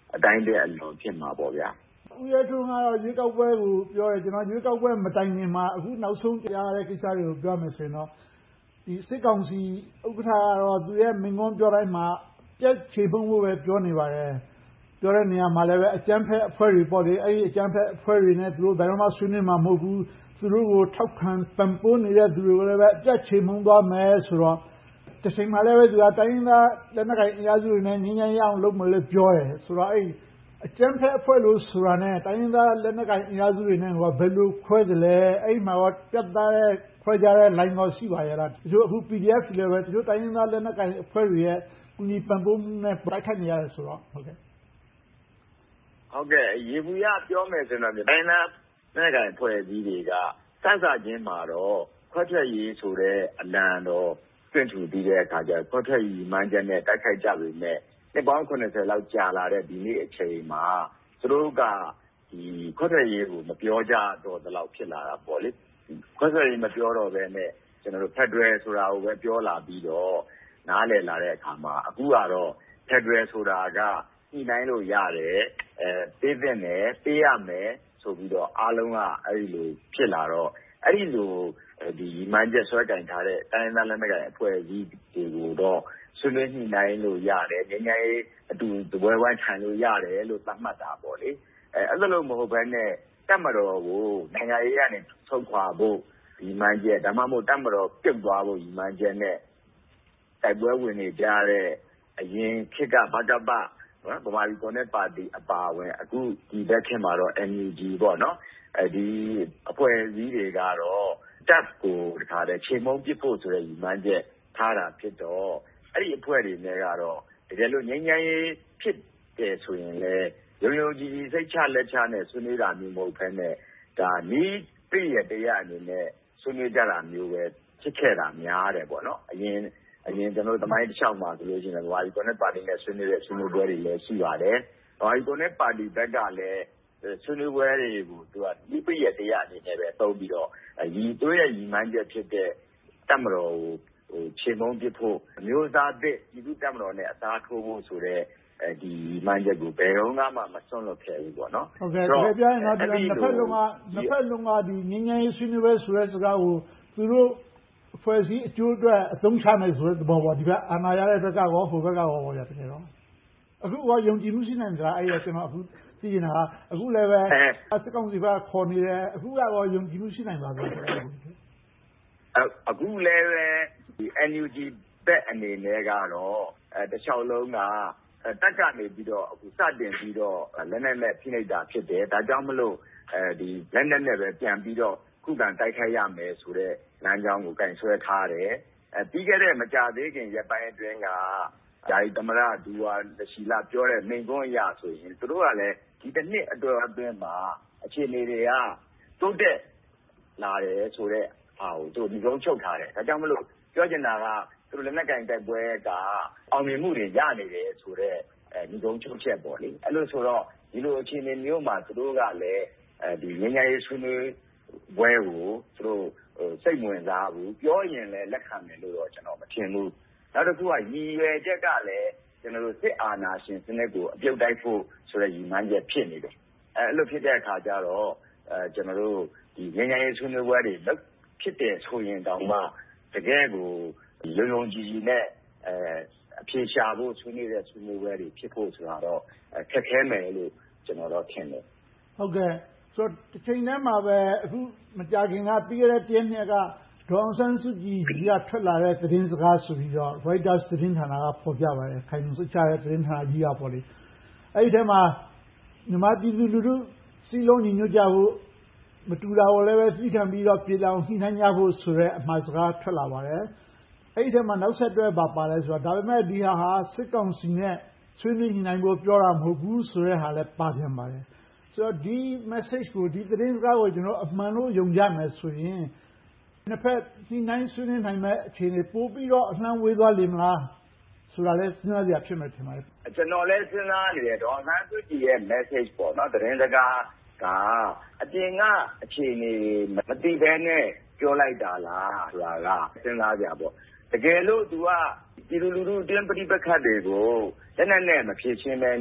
အတိုင်းတဲ့အလွန်ဖြစ်မှာပေါ့ဗျာ။ဦးရဲထွန်းကတော့ရွေးကောက်ပွဲကိုပြောတယ်။ကျနော်ရွေးကောက်ပွဲမတိုင်ခင်မှာအခုနောက်ဆုံးကြားရတဲ့ကိစ္စတွေကိုပြောမယ်ဆိုရင်တော့စစ်ကောင်စီဥက္ကဋ္ဌကတော့သူရဲ့မိန့်ခွန်းပြောတိုင်းမှာပြတ်ချေမှုန်းဖို့ပဲပြောနေပါတယ်။ပြောတဲ့နေရာမှာလည်းအကြမ်းဖက်အဖွဲ့တွေပေါ့လေ။အဲဒီအကြမ်းဖက်အဖွဲ့တွေနဲ့သူတို့ဘယ်တော့မှဆွေးနွေးမှာမဟုတ်ဘူး။သူတို့ကိုထောက်ခံပံ့ပိုးနေတဲ့သူတွေကိုလည်းပြတ်ချေမှုန်းသွားမယ်ဆိုတော့တချိန်မှာလည်းသူကတိုင်းရင်းသားလက်နက်ကိုင်အင်အားစုတွေနဲ့ငြိမ်းချမ်းရေးအောင်လုပ်မယ်လို့ပြောတယ်ဆိုတော့အဲဒီအကြမ်းဖက်အဖွဲ့လို့ဆိုတာနဲ့တိုင်းရင်းသားလက်နက်ကိုင်အင်အားစုတွေနဲ့ဘယ်လိုခွဲသလဲ။အဲဒီမှာပြတ်သားတဲ့ခွဲခြားတဲ့လိုင်းကောရှိပါရဲ့လား။တချို့အခု ပီဒီအက်ဖ် တွေလည်းပဲတချို့တိုင်းရင်းသားလက်နက်ကိုင်အဖွဲ့တွေရဲ့ကူညီပံ့ပိုးမှုနဲ့တိုက်ခိုက်နေရတယ်ဆိုတော့ဟုတ်ကဲ့ဟုတ်ကဲ့ရေဘူးရပြောမယ်ဆိုတော့တိုင်းသားလက်နက်ကိုင်အဖွဲ့အစည်းတွေကစစချင်းမှာတော့ခွဲထွက်ရေးဆိုတဲ့အလံတော့တွင့်ထူပြီးတဲ့အခါကျခွဲထွက်ရေးမှန်းချက်နဲ့တိုက်ခိုက်ကြပေမဲ့နှစ်ပေါင်းခုနှစ်ဆယ်လောက်ကြာလာတဲ့ဒီနေ့အချိန်မှာသူတို့ကဒီခွဲထွက်ရေးကိုမပြောကြတော့တဲ့လောက်ဖြစ်လာတာပေါ့လေခွဲထွက်ရေးမပြောတော့ဘဲနဲ့ကျွန်တော်တို့ Federal ဆိုတာကိုပဲပြောလာပြီးတော့နားလည်လာတဲ့အခါမှာအခုကတော့ Federal ဆိုတာကညှိနှိုင်းလို့ရတယ်အဲပေးသင့်တယ်ပေးရမယ်ဆိုပြီးတော့အားလုံးကအဲ့ဒီလိုဖြစ်လာတော့အဲ့ဒီလိုဒီမှန်ချက်ဆွဲကင်ထားတဲ့တိုင်းသားလက်နက်ကိုင်အဖွဲ့အစည်းတွေကိုတော့ဆွေးနွေးညှိနှိုင်းလို့ရတယ်ငြိမ်းချမ်းရေးအတူတပွဲဝိုင်းထိုင်လို့ရတယ်လို့သတ်မှတ်တာပေါ့လေအဲအဲ့လိုမဟုတ်ဘဲနဲ့တက်မတော်ကိုနိုင်ငံရေးကနေထုတ်ခွာဖို့ဒီမှန်ချက်ဒါမှမဟုတ်တက်မတော်ပြုတ်သွားဖို့ဒီမှန်ချက်နဲ့တိုက်ပွဲဝင်နေကြတဲ့အရင်ခေတ်ကဗကပနော်ဗမာပြည်ကွန်မြူနတီပါတီအပါအဝင်အခုဒီဘက်ခေတ်မှာတော့ အန် ယူ ဂျီ ပေါ့နော်အဲဒီအဖွဲ့အစည်းတွေကတော့တပ်ကိုတခါတည်းချိန်မုံပစ်ဖို့ဆိုတဲ့ညီမချက်ထားတာဖြစ်တော့အဲ့ဒီအဖွဲ့တွေနဲ့ကတော့တကယ်လို့ငြိမ်းချမ်းရေးဖြစ်တယ်ဆိုရင်လည်းရုံရုံကြည်ကြည်စိတ်ချလက်ချနဲ့ဆွေးနွေးတာမျိုးမဟုတ်ဘဲနဲ့ဒါနီးပြည့်ရတရားအနေနဲ့ဆွေးနွေးကြတာမျိုးပဲဖြစ်ခဲ့တာများတယ်ပေါ့နော်အရင်အရင်ကျွန်တော်တို့တမိုင်းတစ်လျှောက်မှာဆိုလို့ရှိရင်ဗမာပြည်ကွန်မြူနတီပါတီနဲ့ဆွေးနွေးတဲ့ဆွေးနွေးပွဲတွေလည်းရှိပါတယ်ဗမာပြည်ကွန်မြူနတီပါတီဘက်ကလည်းဆွေးနွေးပွဲတွေကိုသူကဒီပြည့်ရတရားအနေနဲ့ပဲသုံးပြီးတော့ဒီတို့ရဲ့ညီမချက်ဖြစ်တဲ့တပ်မတော်ကိုဟိုခြေမုံပစ်ဖို့မျိုးသားသစ်ဒီလူတပ်မတော်နဲ့အစားထိုးဖို့ဆိုတဲ့အဲဒီမှန်ချက်ကိုဘယ်တော့မှမဆွန့်လွတ်ခဲ့ဘူးပေါ့နော်ဟုတ်ကဲ့ဒါပြောရင်တော့ဒီနှစ်ဖက်လုံးကနှစ်ဖက်လုံးကဒီငင်းငင်းရေးဆွေးနွေးပွဲဆိုတဲ့စကားကိုသူတို့ဖွဲ့စည်းအကျိုးအတွက်အသုံးချမယ်ဆိုတဲ့သဘောပေါ့ဒီဘက်အာဏာရတဲ့ဘက်ကရောဟိုဘက်ကရောပေါ့ဗျာတကယ်တော့အခုကယုံကြည်မှုရှိနိုင်ကြလားအဲ့ရကျွန်တော်အခုသိနေတာအခုလည်းပဲစစ်ကောင်စီဘက်ကခေါ်နေတယ်အခုကတော့ယုံကြည်မှုရှိနိုင်ပါသလားအခုလည်းပဲဒီ အန် ယူ ဂျီ ဘက်အနေနဲ့ကတော့အဲတခြားလုံးကတက်ကနေပြီးတော့အခုစတင်ပြီးတော့လက်နက်နဲ့ဖိနှိပ်တာဖြစ်တယ်ဒါကြောင့်မလို့အဲဒီလက်နက်နဲ့ပဲပြန်ပြီးတော့ခုခံတိုက်ခိုက်ရမယ်ဆိုတဲ့လမ်းကြောင်းကိုကင်ဆွဲထားတယ်အဲပြီးခဲ့တဲ့မကြသေးခင်ရက်ပိုင်းအတွင်းကဂျာယီသမရဒူဝါလရှိလာပြောတဲ့မိန့်ခွန်းအရဆိုရင်သူတို့ကလည်းဒီတစ်နှစ်အတွင်းအတွင်းမှာအခြေအနေတွေကတိုးတက်လာတယ်ဆိုတဲ့ဟာကိုသူဒီကုန်းချုပ်ထားတယ်ဒါကြောင့်မလို့ပြောချင်တာကသူတို့လက်နက်ကင်တိုက်ပွဲကအောင်မြင်မှုတွေရနေတယ်ဆိုတော့အဲဒီကုန်းချုပ်ချက်ပေါ့လေအဲ့လိုဆိုတော့ဒီလိုအခြေအနေမျိုးမှာသူတို့ကလည်းအဲဒီငြိမ်းချမ်းရေးဆွေးနွေးပွဲကိုသူတို့စိတ်ဝင်စားဘူးပြောရင်လည်းလက်ခံမယ်လို့တော့ကျွန်တော်မထင်ဘူးနောက်တစ်ခုကရည်ရွယ်ချက်ကလည်းကျွန်တော်တို့စစ်အာဏာရှင်စနစ်ကိုအပြုတ်တိုက်ဖို့ဆိုတဲ့ရည်မှန်းချက်ဖြစ်နေတယ်အဲအဲ့လိုဖြစ်တဲ့အခါကျတော့အဲကျွန်တော်တို့ဒီငြိမ်းချမ်းရေးဆွေးနွေးပွဲတွေလုပ်ဖြစ်တယ်ဆိုရင်တောင်မှတကယ်ကိုရုံရုံကြည်ကြည်နဲ့အဲအဖြေရှာဖို့ဆွေးနွေးတဲ့ဆွေးနွေးပွဲတွေဖြစ်ဖို့ဆိုတာတော့ခက်ခဲမယ်လို့ကျွန်တော်တော့ထင်တယ်ဟုတ်ကဲ့ဆိုတော့တစ်ချိန်တည်းမှာပဲအခုမကြာခင်ကပြီးခဲ့တဲ့တရက်နှစ်ကဒေါ်အောင်ဆန်းစုကြည်ကထွက်လာတဲ့သတင်းစကားဆိုပြီးတော့ Reuters သတင်းဌာနကဖော်ပြပါတယ်ခိုင်လုံစိတ်ချတဲ့သတင်းဌာနကြီးကပေါ့လေအဲ့ဒီထဲမှာမြန်မာပြည်သူလူထုစီလုံးညီညွတ်ကြဖို့မတူတာကိုလည်းပဲသိခံပြီးတော့ပြည်လောင်နှိမ့်နှံ့ကြဖို့ဆိုတဲ့အမှားစကားထွက်လာပါတယ်အဲ့ဒီထဲမှာနောက်ဆက်တွဲပါပါလဲဆိုတော့ဒါပေမဲ့ဒီဟာဟာစစ်ကောင်စီနဲ့ဆွေးနွေးညှိနှိုင်းဖို့ပြောတာမဟုတ်ဘူးဆိုတဲ့ဟာလည်းပါပြန်ပါတယ်ဆိုတော့ဒီ message ကိုဒီသတင်းစကားကိုကျွန်တော်အမှန်လို့ယုံကြမယ်ဆိုရင်နှစ်ဖက်ညှိနှိုင်းဆွေးနွေးနိုင်မဲ့အခြေအနေပို့ပြီးတော့အနှံ့ဝေးသွားလိမ့်မလားဆိုတာလည်းစဉ်းစားကြရဖြစ်မယ်ထင်ပါတယ်ကျွန်တော်လည်းစဉ်းစားနေတယ်ဒေါ်အောင်ဆန်းစုကြည်ရဲ့ message ပေါ့နော်သတင်းစကားကအပြင်ကအခြေအနေမသိဘဲနဲ့ပြောလိုက်တာလားဆိုတာကစဉ်းစားကြပေါ့တကယ်လို့ तू ကပြည်သူလူထုအတွင်းပဋိပက္ခတွေကိုလက်နက်နဲ့မဖြေရှင်းဘဲနဲ့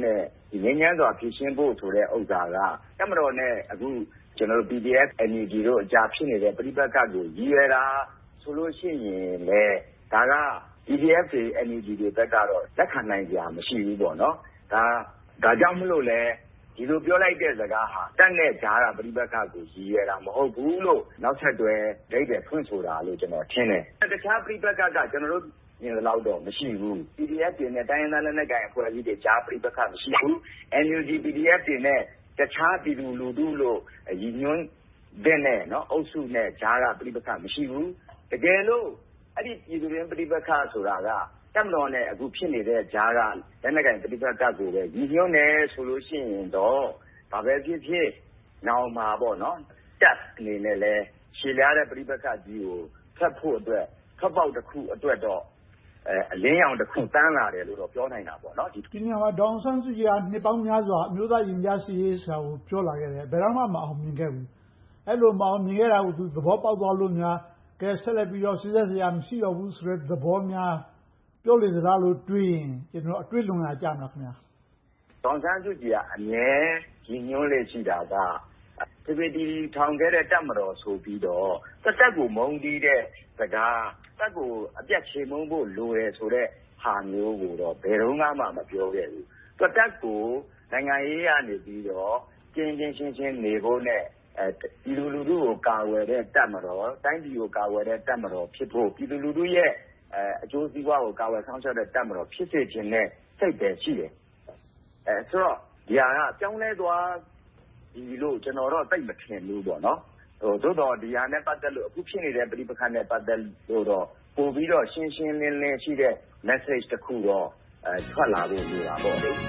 ဒီငြိမ်းချမ်းစွာဖြေရှင်းဖို့ဆိုတဲ့ဥစ္စာကတပ်မတော်နဲ့အခုကျွန်တော်တို့ ပီ ဒီ အက်ဖ် အန် ယူ ဂျီ တို့အကြားဖြစ်နေတဲ့ပဋိပက္ခကိုရည်ရွယ်တာဆိုလို့ရှိရင်လေဒါက ပီ ဒီ အက်ဖ် တွေ အန် ယူ ဂျီ တွေဘက်ကတော့လက်ခံနိုင်စရာမရှိဘူးပေါ့နော်ဒါဒါကြောင့်မလို့လဲဒီလိုပြောလိုက်တဲ့စကားဟာတက်နဲ့ကြားတာပဋိပက္ခကိုရည်ရွယ်တာမဟုတ်ဘူးလို့နောက်ဆက်တွဲဒိတ်တယ်ဖွင့်ဆိုတာလို့ကျွန်တော်ထင်တယ်တခြားပဋိပက္ခကကျွန်တော်တို့မြင်လောက်တော့မရှိဘူး ပီ ဒီ အက်ဖ် တွေနဲ့တိုင်းရင်းသားလက်နက်ကိုင်အဖွဲ့အစည်းတွေကြားပဋိပက္ခမရှိဘူး အန် ယူ ဂျီ ပီ ဒီ အက်ဖ် တွေနဲ့တခြားပြည်သူလူထုလို့ရည်ညွှန်းတဲ့နဲ့နော်အုပ်စုနဲ့ကြားကပဋိပက္ခမရှိဘူးတကယ်လို့အဲ့ဒီပြည်သူတွေပဋိပက္ခဆိုတာကတပ်မတော်နဲ့အခုဖြစ်နေတဲ့ကြားကလက်နက်ကိုင်ပဋိပက္ခကိုပဲရည်ညွှန်းတယ်ဆိုလို့ရှိရင်တော့ဘာပဲဖြစ်ဖြစ်နောင်မှာပေါ့နော်တက်အနေနဲ့လဲရှည်လျားတဲ့ပဋိပက္ခကြီးကိုဖတ်ဖို့အတွက်ဖတ်ပေါက်တစ်ခုအတွက်တော့အဲအလင်းရောင်တစ်ခုတန်းလာတယ်လို့တော့ပြောနိုင်တာပေါ့နော်ဒီနေရာမှာဒေါအောင်ဆန်းစုကြည်ကနှစ်ပေါင်းများစွာအမျိုးသားရင်ကြားစီရေးဆိုတာကိုပြောလာခဲ့တယ်ဘယ်တော့မှမအောင်မြင်ခဲ့ဘူးအဲ့လိုမအောင်မြင်ခဲ့တာကိုသူသဘောပေါက်သွားလို့များကဲဆက်လက်ပြီးတော့စဉ်းစားစရာမရှိတော့ဘူးဆိုတဲ့သဘောများပြောလေသလားလို့တွေးရင်ကျွန်တော်အတွေ့လွန်လာကြမှာခင်ဗျာဒေါအောင်ဆန်းစုကြည်ကအမြဲကြီးညွှန်းလေရှိတာကဒီပဒီထောင်ခဲ့တဲ့တပ်မတော်ဆိုပြီးတော့တက်တက်ကိုမုံတီးတဲ့စကားတက်ကိုအပြတ်ချေမုံဖို့လိုတယ်ဆိုတဲ့ဟာမျိုးကိုတော့ဘယ်တော့မှမပြောခဲ့ဘူးတက်တက်ကိုနိုင်ငံရေးရနေပြီးတော့ကျင်းချင်းချင်းချင်းနေဖို့နဲ့အဲဒီလူလူတို့ကိုကာဝယ်တဲ့တပ်မတော်တိုင်းပြည်ကိုကာဝယ်တဲ့တပ်မတော်ဖြစ်ဖို့ပြည်သူလူထုရဲ့အဲအကျိုးစီးပွားကိုကာဝယ်ဆောင်ရွက်တဲ့တပ်မတော်ဖြစ်စေခြင်းနဲ့စိတ်ပဲရှိတယ်အဲဆိုတော့ဒီဟာကကြောင်းလဲသွားဒီလိုကျွန်တော်တော့သိမထင်ဘူးပေါ့နော်ဟိုသို့တော်ဒီဟာနဲ့ပတ်သက်လို့အခုဖြစ်နေတဲ့ပဋိပက္ခနဲ့ပတ်သက်လို့တော့ပို့ပြီးတော့ရှင်းရှင်းလင်းလင်းရှိတဲ့ message တစ်ခုတော့အဲထွက်လာဖို့လိုတာပေါ့လေ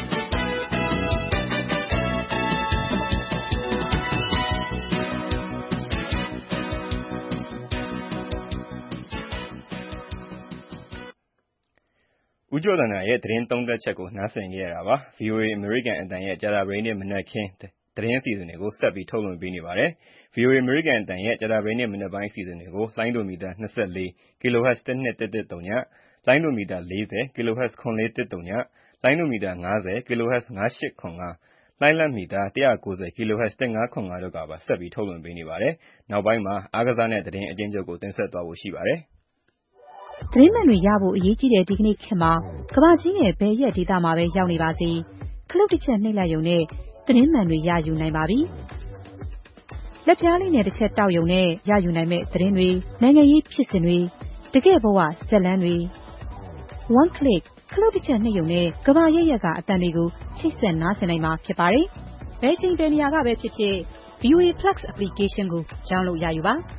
ဦးကျော်ဇံသာရဲ့သတင်းသုံးသပ်ချက်ကိုနားဆင်ကြရတာပါ ဗီအိုအေ American အသံရဲ့ကြာသပတေးနေ့မနက်ခင်းသတင်းအစီအစဉ်တွေကိုဆက်ပြီးထုတ်လွှင့်ပေးနေပါတယ် ဗီအိုအေ American အသံရဲ့ကြာသပတေးနေ့မနက်ပိုင်းအစီအစဉ်တွေကိုလိုင်းဒိုမီတာ၂၄ kHz တစ်နှစ်တစ်တစ်သုံးညလိုင်းဒိုမီတာ၄၀ kHz ခွန်လေးတစ်သုံးညလိုင်းဒိုမီတာ၅၀ kHz ၅၈ခွန်၅လိုင်းလတ်မီတာ၁၉၀ kHz တစ်ငါးခွန်၅တို့ကပါဆက်ပြီးထုတ်လွှင့်ပေးနေပါတယ်နောက်ပိုင်းမှာအားကစားနဲ့သတင်းအကျဉ်းချုပ်ကိုတင်ဆက်သွားဖို့ရှိပါတယ်သတင်းမှန်တွေရဖို့အရေးကြီးတဲ့ဒီကနေ့ခေတ်မှာကမ္ဘာကြီးရဲ့ဘယ်ရက်ဒေသမှာပဲရောက်နေပါစေခလုတ်တစ်ချက်နှိပ်လိုက်ရုံနဲ့သတင်းမှန်တွေရယူနိုင်ပါပြီ။လက်ပြားလေးနဲ့တစ်ချက်တောက်ရုံနဲ့ရယူနိုင်မဲ့သတင်းတွေနိုင်ငံရေးဖြစ်စဉ်တွေတကယ့်ဘဝဇာတ်လမ်းတွေ one click ခလုတ်တစ်ချက်နှိပ်ရုံနဲ့ကမ္ဘာရဲ့ရက်ကအတန်တွေကိုချိတ်ဆက်နားဆင်နိုင်မှာဖြစ်ပါတယ်။ဘယ်ချိန်ဘယ်နေရာကပဲဖြစ်ဖြစ် ဗီ အို အေ Plus application ကို download ရယူပါ။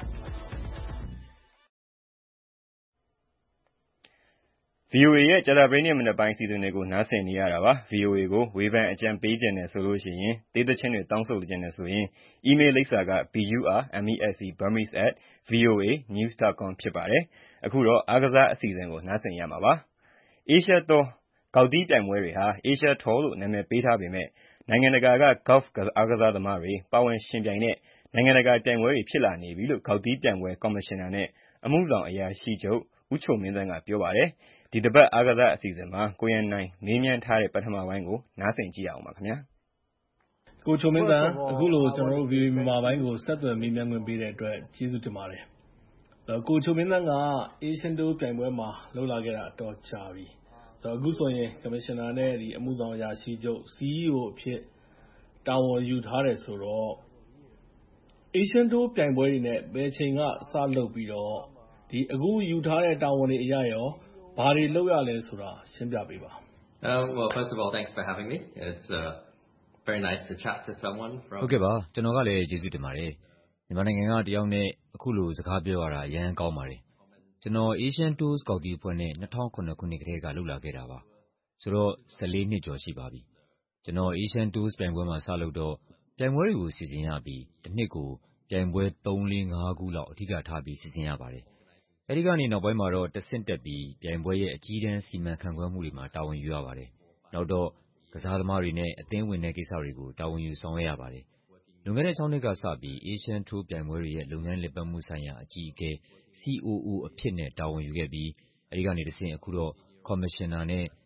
ဗီအိုအေရဲ့ကြာသပတေးနေ့မနက်ပိုင်းအစီအစဉ်တွေကိုနားဆင်နေရတာပါ ဗီအိုအေကိုဝေဖန်အကြံပေးခြင်းနဲ့ဆိုလို့ရှိရင်ဒေသချင်းတွေတောင်းဆိုခြင်းနဲ့ဆိုရင်အီးမေးလ်လိပ်စာက burmese burmese at voa news dot com ဖြစ်ပါတယ်အခုတော့အားကစားအစီအစဉ်ကိုနားဆင်ရမှာပါ Asia Tour ဂေါက်သီးပြိုင်ပွဲတွေဟာ Asia Tour လို့နာမည်ပေးထားပေမဲ့နိုင်ငံတကာက golf အားကစားသမားတွေပါဝင်ယှဉ်ပြိုင်တဲ့နိုင်ငံတကာပြိုင်ပွဲတွေဖြစ်လာနေပြီလို့ဂေါက်သီးပြိုင်ပွဲကော်မရှင်နာနဲ့အမှုဆောင်အရာရှိချုပ်ဦးချိုမင်းသန်းကပြောပါတယ်ဒီတစ်ပတ်အားကစားအစီအစဉ်မှာကိုရန်နိုင်မေးမြန်းထားတဲ့ပထမပိုင်းကိုနားဆင်ကြည့်အောင်ပါခင်ဗျာကိုချိုမင်းသန်းအခုလိုကျွန်တော်တို့ ဗီအိုအေ မြန်မာပိုင်းကိုဆက်သွယ်မေးမြန်းခွင့်ပေးတဲ့အတွက်ကျေးဇူးတင်ပါတယ်ကိုချိုမင်းသန်းက Asian Tour ပြိုင်ပွဲမှာလှုပ်လာခဲ့တာအတော်ကြာပြီဆိုတော့အခုဆိုရင်ကော်မရှင်နာနဲ့ဒီအမှုဆောင်အရာရှိချုပ် စီ အီး အို အဖြစ်တာဝန်ယူထားတယ်ဆိုတော့ Asian Tour ပြိုင်ပွဲတွေနဲ့ဘယ်ချိန်ကစလုပ်ပြီးတော့ဒီအခုယူထားတဲ့တာဝန်တွေအရရောဘာတွေလုပ်ရလဲဆိုတာရှင်းပြပေးပါ Well first of all thanks for having me it's uh, very nice to chat to someone from ဟုတ်ကဲ့ပါကျွန်တော်ကလည်းကျေးဇူးတင်ပါတယ်မြန်မာနိုင်ငံကတယောက်နဲ့အခုလိုစကားပြောရတာအရန်ကောင်းပါတယ်ကျွန်တော် Asian Tours ကောက်တီးအဖွဲ့နဲ့၂၀၀၇ခုနှစ်ကတည်းကလှုပ်လာခဲ့တာပါဆိုတော့၁၄နှစ်ကျော်ရှိပါပြီကျွန်တော် Asian Tours ပြိုင်ပွဲမှာစလုပ်တော့ပြိုင်ပွဲတွေကိုစီစဉ်ရပြီးတစ်နှစ်ကိုပြိုင်ပွဲ၃ ၄ ၅ခုလောက်အဓိကထားပြီးစီစဉ်ရပါတယ်အဲဒီကနေနောက်ပိုင်းမှာတော့တဆင့်တက်ပြီးပြိုင်ပွဲရဲ့အကြီးတန်းစီမံခန့်ခွဲမှုတွေမှာတာဝန်ယူရပါတယ်။နောက်တော့ကစားသမားတွေနဲ့အသင်းဝင်တဲ့ကိစ္စတွေကိုတာဝန်ယူဆောင်ရွက်ရပါတယ်။လွန်ခဲ့တဲ့၆နှစ်ကစပြီး Asian Tour ပြိုင်ပွဲတွေရဲ့လုပ်ငန်းလည်ပတ်မှုဆိုင်ရာအကြီးအကဲ စီ အို အို အဖြစ်နဲ့တာဝန်ယူခဲ့ပြီးအဲဒီကနေတဆင့်အခုတော့ Commissioner နဲ့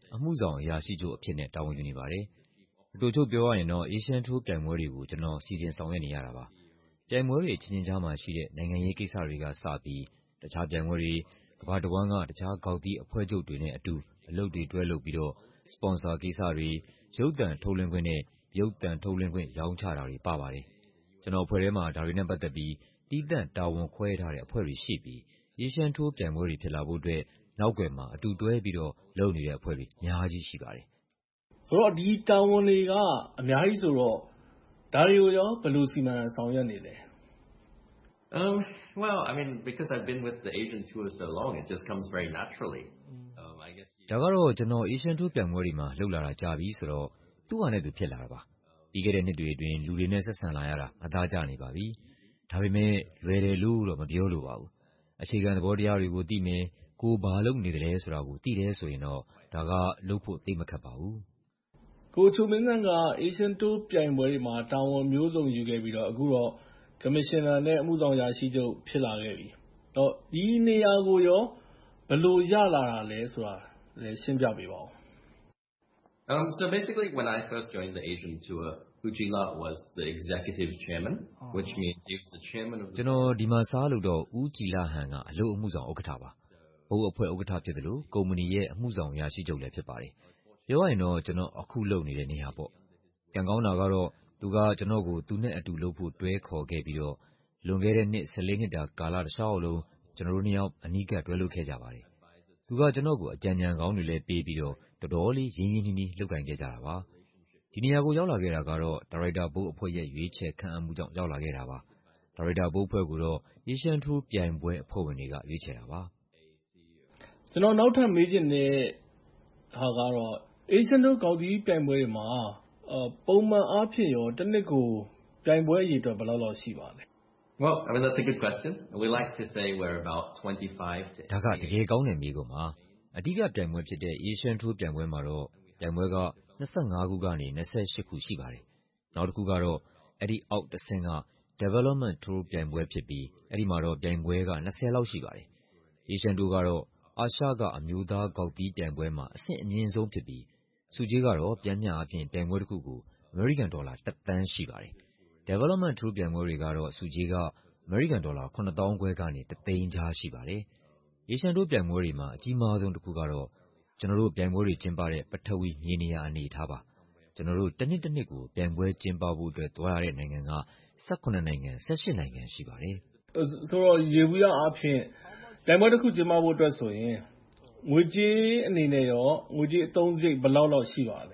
အမှုဆောင်အရာရှိချုပ်အဖြစ်နဲ့တာဝန်ယူနေပါတယ်။အတိုချုပ်ပြောရရင်တော့ Asian Tour ပြိုင်ပွဲတွေကိုကျနော်စီစဉ်ဆောင်ရွက်နေရတာပါ။ပြိုင်ပွဲတွေအချင်းချင်းကြားမှာရှိတဲ့နိုင်ငံရေးကိစ္စတွေကစပြီးတခြားပြိုင်ပွဲတွေကမ္ဘာတဝန်းကတခြားဂေါက်သီးအဖွဲ့ချုပ်တွေနဲ့အတူအလုပ်တွေတွဲလုပ်ပြီးတော့စပွန်ဆာကိစ္စတွေရုပ်သံထုတ်လွှင့်ခွင့်နဲ့ရုပ်သံထုတ်လွှင့်ခွင့်ရောင်းချတာတွေပါပါတယ်။ကျနော်အဖွဲ့ထဲမှာဒါတွေနဲ့ပတ်သက်ပြီးတည်တံ့တာဝန်ခွဲထားတဲ့အဖွဲ့တွေရှိပြီး Asian Tour ပြိုင်ပွဲတွေဖြစ်လာဖို့အတွက်နောက်ကွယ်မှာအတူတွဲပြီးတော့လုပ်နေတဲ့အဖွဲ့တွေအများကြီးရှိပါတယ်။ဆိုတော့ဒီတာဝန်တွေကအများကြီးဆိုတော့ဒါတွေကိုရောဘယ်လိုစီမံဆောင်ရွက်နေလဲ။ Um well I mean because I've been with the Asian Tour so long it just comes very naturally. Um I guess ဒါကတော့ကျွန်တော် Asian Tour ပြိုင်ပွဲတွေမှာလှုပ်လာတာကြာပြီဆိုတော့သူ့ဟာနဲ့သူဖြစ်လာတာပါ။ပြီးခဲ့တဲ့နှစ်တွေအတွင်းလူတွေနဲ့ဆက်ဆံလာရတာအသားကျနေပါပြီ။ဒါပေမဲ့လွယ်တယ်လို့တော့မပြောလို့ပါဘူး။အခြေခံသဘောတရားတွေကိုသိမယ်ကိုဘာလုပ်နေတယ်ဆိုတာကိုသိတယ်ဆိုရင်တော့ဒါကလုပ်ဖို့သိမခက်ပါဘူး။ကိုချိုမင်းသန်းက Asian Tour ပြိုင်ပွဲတွေမှာတာဝန်မျိုးစုံယူခဲ့ပြီးတော့အခုတော့ Commissioner နဲ့အမှုဆောင်အရာရှိချုပ်ဖြစ်လာခဲ့ပြီ။တော့ဒီနေရာကိုရောဘယ်လိုရလာတာလဲဆိုတာလည်းရှင်းပြပေးပါဦး။ Um so basically when I first joined the Asian Tour Ujila was the executive chairman which means he was the chairman of ကျွန်တော်ဒီမှာစားလို့တော့ဦးကြည်လာဟန်ကအလုပ်အမှုဆောင်ဥက္ကဋ္ဌပါဘိုးအဖွဲ့ဥက္ကဋ္ဌဖြစ်တယ်လို့ကုမ္ပဏီရဲ့အမှုဆောင်အရာရှိချုပ်လည်းဖြစ်ပါတယ်ပြောရရင်တော့ကျွန်တော်အခုလုပ်နေတဲ့နေရာပေါ့ကံကောင်းတာကတော့သူကကျွန်တော်ကိုသူနဲ့အတူလုပ်ဖို့တွဲခေါ်ခဲ့ပြီးတော့လွန်ခဲ့တဲ့နှစ်၁၄နှစ်တာကာလတစ်လျှောက်လုံးကျွန်တော်တို့နှစ်ယောက်အနီးကပ်တွဲလုပ်ခဲ့ကြပါတယ်သူကကျွန်တော်ကိုအကြံဉာဏ်ကောင်းတွေလည်းပေးပြီးတော့တော်တော်လေးရင်းရင်းနှီးနှီးလုပ်ကိုင်ခဲ့ကြတာပါဒီနေရာကိုရောက်လာခဲ့တာကတော့ဒါရိုက်တာဘိုးအဖွဲ့ရဲ့ရွေးချယ်ခန့်အပ်မှုကြောင့်ရောက်လာခဲ့တာပါဒါရိုက်တာဘိုးအဖွဲ့ကိုတော့ Asian Tour ပြိုင်ပွဲအဖွဲ့ဝင်တွေကရွေးချယ်တာပါကျွန်တော်နောက်ထပ်မေးချင်တဲ့ဟာကတော့ Asian Tour ဂေါက်သီးပြိုင်ပွဲတွေမှာပုံမှန်အားဖြင့်ရောတစ်နှစ်ကိုပြိုင်ပွဲအရေအတွက်ဘယ်လောက်လောက်ရှိပါလဲ Well, I mean that's a good question. We like to say we're about twenty-five to ဒါကတကယ်ကောင်းတဲ့မေးခွန်းပါအဓိကပြိုင်ပွဲဖြစ်တဲ့ Asian Tour ပြိုင်ပွဲမှာတော့ပြိုင်ပွဲက၂၅ခုကနေ၂၈ခုရှိပါတယ်နောက်တစ်ခုကတော့အဲ့ဒီအောက်တစ်ဆင့်က Development Tour ပြိုင်ပွဲဖြစ်ပြီးအဲ့ဒီမှာတော့ပြိုင်ပွဲက၂၀လောက်ရှိပါတယ် Asian Tour ကတော့အာရှကအမျိုးသားဂေါက်သီးပြိုင်ပွဲမှာအဆင့်အမြင့်ဆုံးဖြစ်ပြီးစုကြီးကတော့ပြန်မျှအပြင်ပြိုင်ပွဲတစ်ခုကို American Dollar တစ်သန်းရှိပါတယ် Development Tour ပြိုင်ပွဲတွေကတော့စုကြီးက American Dollar ခုနှစ်သောင်းခွဲကနေတစ်သိန်းကြားရှိပါတယ် Asian Tour ပြိုင်ပွဲတွေမှာအကြီးမားဆုံးတစ်ခုကတော့ကျွန်တော်တို့ပြိုင်ပွဲတွေကျင်းပတဲ့ပထဝီမြေနေရာအနေထားပါကျွန်တော်တို့တစ်နှစ်တစ်နှစ်ကိုပြိုင်ပွဲကျင်းပဖို့အတွက်သွားရတဲ့နိုင်ငံက၁၇နိုင်ငံ၁၈နိုင်ငံရှိပါတယ်ဆိုတော့ရေဘူးရအားဖြင့်ပြိုင်ပွဲတစ်ခုကျင်းပဖို့အတွက်ဆိုရင်ငွေကြေးအနေနဲ့ရောငွေကြေးအသုံးစရိတ်ဘယ်လောက်လောက်ရှိပါလဲ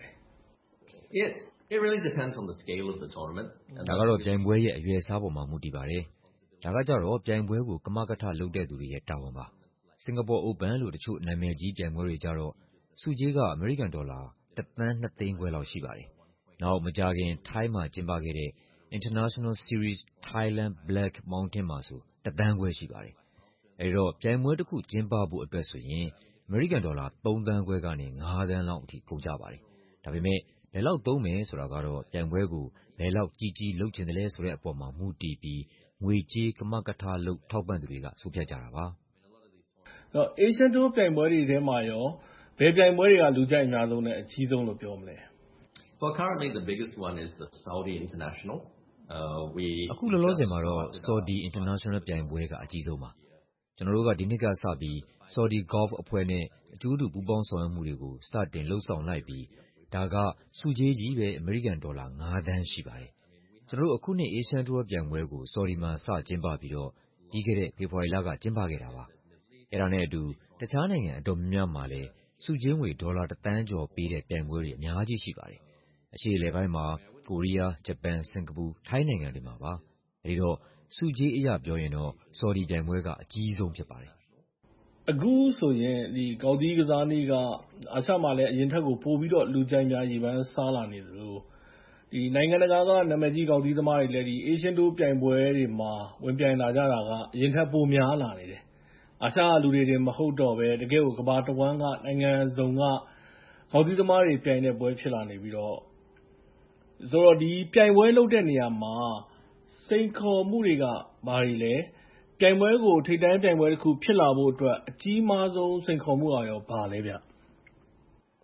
It it really depends on the scale of the tournament. ဒါကတော့ပြိုင်ပွဲရဲ့အရွယ်အစားပေါ်မှာမူတည်ပါတယ်ဒါကကြတော့ပြိုင်ပွဲကိုကမကထလုပ်တဲ့သူတွေရဲ့တာဝန်ပါစင်ကာပူ Open လို့တချို့နာမည်ကြီးပြိုင်ပွဲတွေကြတော့စုကြီးက American Dollar တစ်သန်းနှစ်သိန်းခွဲလောက်ရှိပါတယ်နောက်မကြာခင်ထိုင်းမှာကျင်းပခဲ့တဲ့ International Series Thailand Black Mountain မှာဆိုတစ်သန်းခွဲရှိပါတယ်အဲဒီတော့ပြိုင်ပွဲတစ်ခုကျင်းပဖို့အတွက်ဆိုရင် American Dollar သုံးသန်းခွဲကနေငါးသန်းလောက်အထိကုန်ကြပါတယ်ဒါပေမဲ့ဘယ်လောက်သုံးမယ်ဆိုတာကတော့ပြိုင်ပွဲကိုဘယ်လောက်ကြီးကြီးလုပ်ချင်တယ်လဲဆိုတဲ့အပေါ်မှာမူတည်ပြီးငွေကြေးကမကထလုပ်ထောက်ပံ့သူတွေကဆုံးဖြတ်ကြတာပါအဲ့တော့ Asian Tour ပြိုင်ပွဲတွေထဲမှာရောဘယ်ပြိုင်ပွဲတွေကလူကြိုက်အများဆုံးနဲ့အကြီးဆုံးလို့ပြောမလဲ Well currently the biggest one is the Saudi International. Uh we အခုလောလောဆယ်မှာတော့ Saudi International ပြိုင်ပွဲကအကြီးဆုံးပါကျွန်တော်တို့ကဒီနှစ်ကစပြီး Saudi Golf အဖွဲ့နဲ့အကျိုးတူပူးပေါင်းဆောင်ရွက်မှုတွေကိုစတင်လှုပ်ဆောင်လိုက်ပြီးဒါကစုကြီးကြီးပဲ American Dollar ငါးသန်းရှိပါတယ်ကျွန်တော်တို့အခုနှစ် Asian Tour ပြိုင်ပွဲကို Saudi မှာစကျင်းပပြီးတော့ပြီးခဲ့တဲ့ဖေဖော်ဝါရီလကကျင်းပခဲ့တာပါအဲ့ဒါနဲ့အတူတခြားနိုင်ငံအတော်များများမှာလည်းစုကြီးငွေဒေါ်လာတစ်သန်းကျော်ပေးတဲ့ပြိုင်ပွဲတွေအများကြီးရှိပါတယ်အရှေ့အလယ်ပိုင်းမှာကိုရီးယားဂျပန်စင်ကာပူထိုင်းနိုင်ငံတွေမှာပါအဲဒီတော့စုကြီးအရာပြောရင်တော့ Saudi ပြိုင်ပွဲကအကြီးဆုံးဖြစ်ပါတယ်အခုဆိုရင်ဒီဂေါက်သီးကစားနည်းကအာရှမှာလည်းအရင်ထက်ကိုပိုပြီးတော့လူကြိုက်များရေပန်းစားလာနေသလိုဒီနိုင်ငံတကာကနာမည်ကြီးဂေါက်သီးသမားတွေလည်းဒီ Asian Tour ပြိုင်ပွဲတွေမှာဝင်ပြိုင်လာကြတာကအရင်ထက်ပိုများလာနေတယ်အာရှကလူတွေတင်မဟုတ်တော့ပဲတကယ်ကိုကမ္ဘာတဝန်းကနိုင်ငံစုံကဂေါက်သီးသမားတွေပြိုင်တဲ့ပွဲဖြစ်လာနေပြီးတော့ဆိုတော့ဒီပြိုင်ပွဲလုပ်တဲ့နေရာမှာစိန်ခေါ်မှုတွေကဘာတွေလဲပြိုင်ပွဲကိုထိပ်တန်းပြိုင်ပွဲတစ်ခုဖြစ်လာဖို့အတွက်အကြီးမားဆုံးစိန်ခေါ်မှုကရောဘာလဲဗျ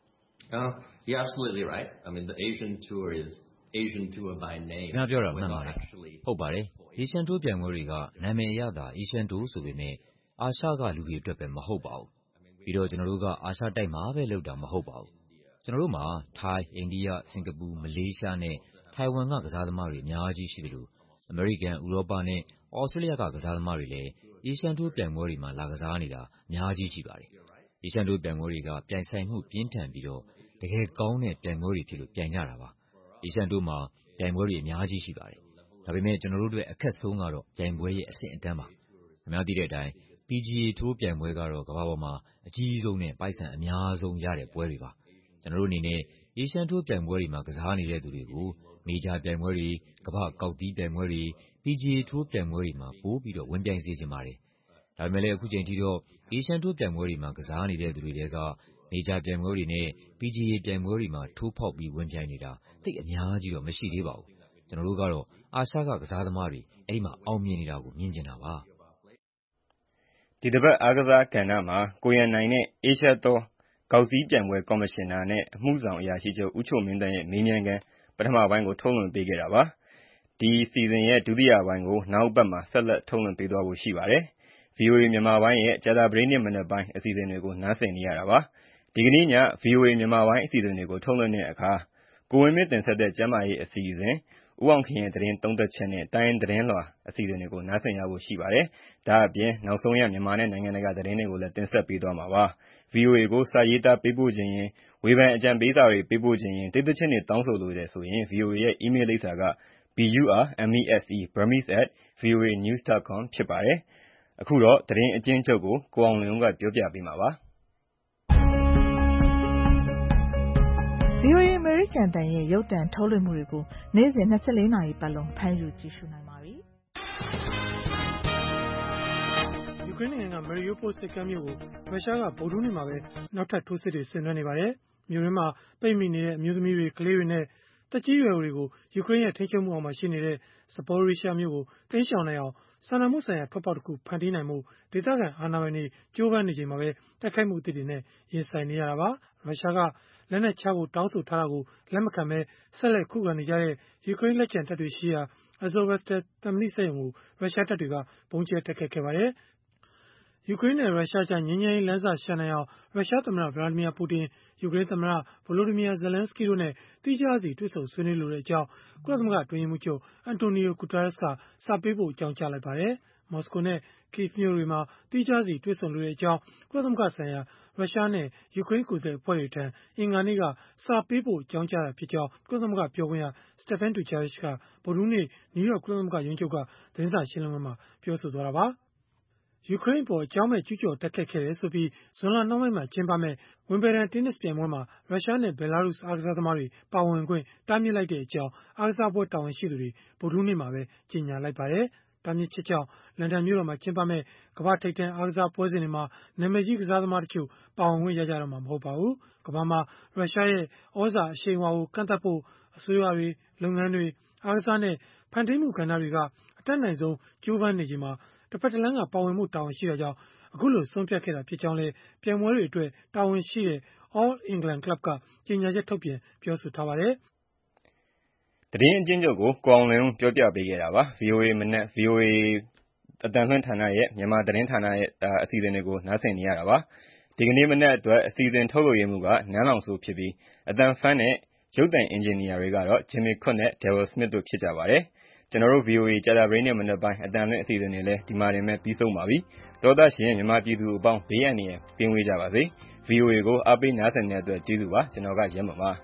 Uh, you're absolutely right. I mean, the Asian tour is Asian tour by name. ခင်ဗျားပြောတာမှန်ပါတယ်။ဟုတ်ပါတယ်။ Asian Tour ပြိုင်ပွဲတွေကနာမည်အရသာ Asian Tour ဆိုပေမယ့်အာရှကလူတွေအတွက်ပဲမဟုတ်ပါဘူး။ပြီးတော့ကျွန်တော်တို့ကအာရှတိုက်မှာပဲလုပ်တာမဟုတ်ပါဘူး။ကျွန်တော်တို့မှာထိုင်း၊အိန္ဒိယ၊စင်ကာပူ၊မလေးရှားနဲ့ထိုင်ဝမ်ကကစားသမားတွေအများကြီးရှိတယ်လို့အမေရိကန်၊ဥရောပနဲ့ဩစတြေးလျကကစားသမားတွေလည်း Asian Tour ပြိုင်ပွဲတွေမှာလာကစားနေတာအများကြီးရှိပါတယ်။ Asian Tour ပြိုင်ပွဲတွေကပြိုင်ဆိုင်မှုပြင်းထန်ပြီးတော့တကယ်ကောင်းတဲ့ပြိုင်ပွဲတွေဖြစ်လို့ပြိုင်ကြတာပါ။ Asian Tour မှာပြိုင်ပွဲတွေအများကြီးရှိပါတယ်။ဒါပေမဲ့ကျွန်တော်တို့အတွက်အခက်ဆုံးကတော့ပြိုင်ပွဲရဲ့အဆင့်အတန်းပါ။ခင်ဗျားသိတဲ့အတိုင်း P G A Tour ပြိုင်ပွဲကတော့ကမ္ဘာပေါ်မှာအကြီးဆုံးနဲ့ပိုက်ဆံအများဆုံးရတဲ့ပွဲတွေပါ။ကျွန်တော်တို့အနေနဲ့ Asian Tour ပြိုင်ပွဲတွေမှာကစားနေတဲ့သူတွေကိုမေဂျာပြိုင်ပွဲတွေ၊ကမ္ဘာ့ကောက်သီးပြိုင်ပွဲတွေ၊ P G A Tour ပြိုင်ပွဲတွေမှာပိုပြီးတော့ဝင်ပြိုင်စေချင်ပါတယ်။ဒါပေမဲ့လည်းအခုချိန်ထိတော့ Asian Tour ပြိုင်ပွဲတွေမှာကစားနေတဲ့သူတွေထဲကမေဂျာပြိုင်ပွဲတွေနဲ့ P G A ပြိုင်ပွဲတွေမှာထိုးဖောက်ပြီးဝင်ပြိုင်နေတာသိပ်အများကြီးတော့မရှိသေးပါဘူး။ကျွန်တော်တို့ကတော့အာရှကကစားသမားတွေအဲဒီမှာအောင်မြင်နေတာကိုမြင်ချင်တာပါ။ဒီတစ်ပတ်အားကစားကဏ္ဍမှာကိုရန်နိုင်နဲ့ Asia Tour ဂေါက်သီးပြိုင်ပွဲကော်မရှင်နာနဲ့အမှုဆောင်အရာရှိချုပ်ဦးချိုမင်းသန်းရဲ့မေးမြန်းခန်းပထမပိုင်းကိုထုတ်လွှင့်ပေးခဲ့တာပါ။ဒီစီဇန်ရဲ့ဒုတိယပိုင်းကိုနောက်အပတ်မှာဆက်လက်ထုတ်လွှင့်ပေးသွားဖို့ရှိပါတယ်။ ဗွီအိုအေမြန်မာပိုင်းရဲ့ကြာသပတေးနေ့မနက်ပိုင်းအစီအစဉ်တွေကိုနားဆင်နေရတာပါ။ဒီကနေ့ည ဗွီအိုအေမြန်မာပိုင်းအစီအစဉ်တွေကိုထုတ်လွှင့်တဲ့အခါကိုဝင်းမင်းတင်ဆက်တဲ့ကျန်းမာရေးအစီအစဉ်၊ဦးအောင်ခင်ရဲ့သတင်းသုံးသပ်ချက်နဲ့တိုင်းရင်းသတင်းလွှာအစီအစဉ်တွေကိုနားဆင်ရဖို့ရှိပါတယ်။ဒါ့အပြင်နောက်ဆုံးရမြန်မာနဲ့နိုင်ငံတကာသတင်းတွေကိုလည်းတင်ဆက်ပေးသွားမှာပါ။ ဗွီအိုအေကိုစာရေးသားပေးပို့ချင်ရင်ဝေဖန်အကြံပေးစာတွေပေးပို့ချင်ရင်တိတ်တချင်းတွေတောင်းဆိုလိုတယ်ဆိုရင် ဗွီအိုအေရဲ့အီးမေးလ်လိပ်စာက burmese at voanews dot com ဖြစ်ပါတယ်။အခုတော့သတင်းအကျဉ်းချုပ်ကိုကိုအောင်လွင်ဦးကပြောပြပေးမှာပါ။ဗွီအိုအေအမေရိကန်အသံရဲ့ရုပ်သံထုတ်လွှင့်မှုတွေကိုနေ့စဉ်၂၄နာရီပတ်လုံးဖမ်းယူကြည့်ရှုနိုင်ပါပြီ။ယူကရိန်းနိုင်ငံက Mariupol ဆိပ်ကမ်းမြို့ကိုရုရှားကဗုဒ္ဓဟူးနေ့မှာပဲနောက်ထပ်ထိုးစစ်တွေဆင်နွှဲနေပါတယ်။မြို့တွင်းမှာပိတ်မိနေတဲ့အမျိုးသမီးတွေ၊ကလေးတွေနဲ့သက်ကြီးရွယ်အိုတွေကိုယူကရိန်းရဲ့ထိန်းချုပ်မှုအောက်မှာရှိနေတဲ့ Zaporizhzhia မြို့ကိုတိမ်းရှောင်နိုင်အောင်စာနာမှုဆိုင်ရာထွက်ပေါက်တခုဖန်တီးနိုင်ဖို့ဒေသခံအာဏာပိုင်တွေကြိုးပမ်းနေချိန်မှာပဲတိုက်ခိုက်မှုအသစ်တွေနဲ့ရင်ဆိုင်နေရတာပါ။ရုရှားကလက်နက်ချဖို့တောင်းဆိုထားတာကိုလက်မခံဘဲဆက်လက်ခုခံနေကြတဲ့ယူကရိန်းလက်ကျန်တပ်တွေရှိရာ Azovstal သံမဏိစက်ရုံကိုရုရှားတပ်တွေကဗုံးကြဲတိုက်ခိုက်ခဲ့ပါတယ်။ယူကရိန်းနဲ့ရုရှားကြားငြိမ်းချမ်းရေးလမ်းစရှာနိုင်အောင်ရုရှားသမ္မတ Vladimir Putin ၊ယူကရိန်းသမ္မတ Volodymyr Zelenskyy တို့နဲ့သီးခြားစီတွေ့ဆုံဆွေးနွေးလိုကြောင်းကုလသမဂ္ဂအတွင်းရေးမှူးချုပ် Antonio Guterres ကစာပေးပို့အကြောင်းကြားလိုက်ပါတယ်။မော်စကိုနဲ့ Kyiv မြို့တွေမှာသီးခြားစီတွေ့ဆုံလိုကြောင်းကုလသမဂ္ဂဆိုင်ရာရုရှားနဲ့ယူကရိန်းကိုယ်စားလှယ်အဖွဲ့တွေထံအင်္ဂါနေ့ကစာပေးပို့အကြောင်းကြားတာဖြစ်ကြောင်းကုလသမဂ္ဂပြောခွင့်ရ Stéphane Dujarric ကဗုဒ္ဓဟူးနေ့နယူးယောက်ကုလသမဂ္ဂရုံးချုပ်ကသတင်းစာရှင်းလင်းပွဲမှာပြောဆိုသွားတာပါ။ယူကရိန်းအပေါ်အကြောင်းမဲ့ကျူးကျော်တိုက်ခိုက်ခဲ့တယ်ဆိုပြီးဇွန်လနှောင်းပိုင်းမှာကျင်းပမယ့်ဝင်ဘယ်ဒန်တင်းနစ်ပြိုင်ပွဲမှာရုရှားနဲ့ဘဲလာရုစ်အားကစားသမားတွေပါဝင်ခွင့်တားမြစ်လိုက်ကြောင်းအားကစားပွဲတာဝန်ရှိသူတွေဗုဒ္ဓဟူးနေ့မှာပဲကြေညာလိုက်ပါတယ်။တားမြစ်ချက်ကြောင့်လန်ဒန်မြို့တော်မှာကျင်းပမယ့်ကမ္ဘာ့ထိပ်တန်းအားကစားပွဲစဉ်တွေမှာနာမည်ကြီးကစားသမားတချို့ပါဝင်ခွင့်ရကြတော့မှာမဟုတ်ပါဘူး။ကမ္ဘာမှာရုရှားရဲ့သြဇာအရှိန်အဝါကိုကန့်သတ်ဖို့အစိုးရတွေ၊လုပ်ငန်းတွေ၊အားကစားနဲ့ဖန်တီးမှုကဏ္ဍတွေကအတတ်နိုင်ဆုံးကြိုးပမ်းနေချိန်မှာတဖက်တလမ်းကပါဝင်ဖို့တာဝန်ရှိတာကြောင့်အခုလိုဆုံးဖြတ်ခဲ့တာဖြစ်ကြောင်းလည်းပြိုင်ပွဲတွေအတွက်တာဝန်ရှိတဲ့ All England Club ကကြေညာချက်ထုတ်ပြန်ပြောဆိုထားပါတယ်။သတင်းအကျဉ်းချုပ်ကိုကိုအောင်လွင်ဦးပြောပြပေးခဲ့တာပါ။ ဗွီအိုအေမနက်ဗွီအိုအေအသံလွှင့်ဌာနရဲ့မြန်မာသတင်းဌာနရဲ့အစီအစဉ်တွေကိုနားဆင်နေရတာပါ။ဒီကနေ့မနက်အတွက်အစီအစဉ်ထုတ်လွှင့်ရေးမှူးကနန်းလောင်စိုးဖြစ်ပြီးအသံဖန်နဲ့ရုပ်သံအင်ဂျင်နီယာတွေကတော့ Jimmy Cook နဲ့ Daryl Smith တို့ဖြစ်ကြပါတယ်။ကျွန်တော်တို့ ဗွီအိုအေကြာသပတေးနေ့မနက်ပိုင်းအသံလွှင့်အစီအစဉ်တွေလည်းဒီမှာတင်ပဲပြီးဆုံးပါပြီ။သောတရှင်မြန်မာပြည်သူအပေါင်းဘေးအန္တရာယ်ကင်းဝေးကြပါစေ။ ဗွီအိုအေကိုအားပေးနားဆင်တဲ့အတွက်ကျေးဇူးပါ။ကျွန်တော်ကရဲမွန်ပါ။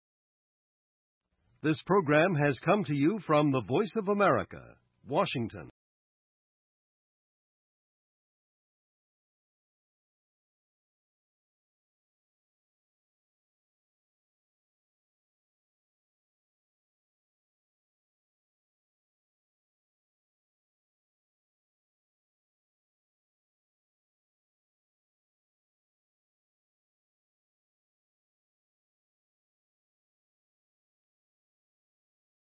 This program has come to you from the Voice of America, Washington.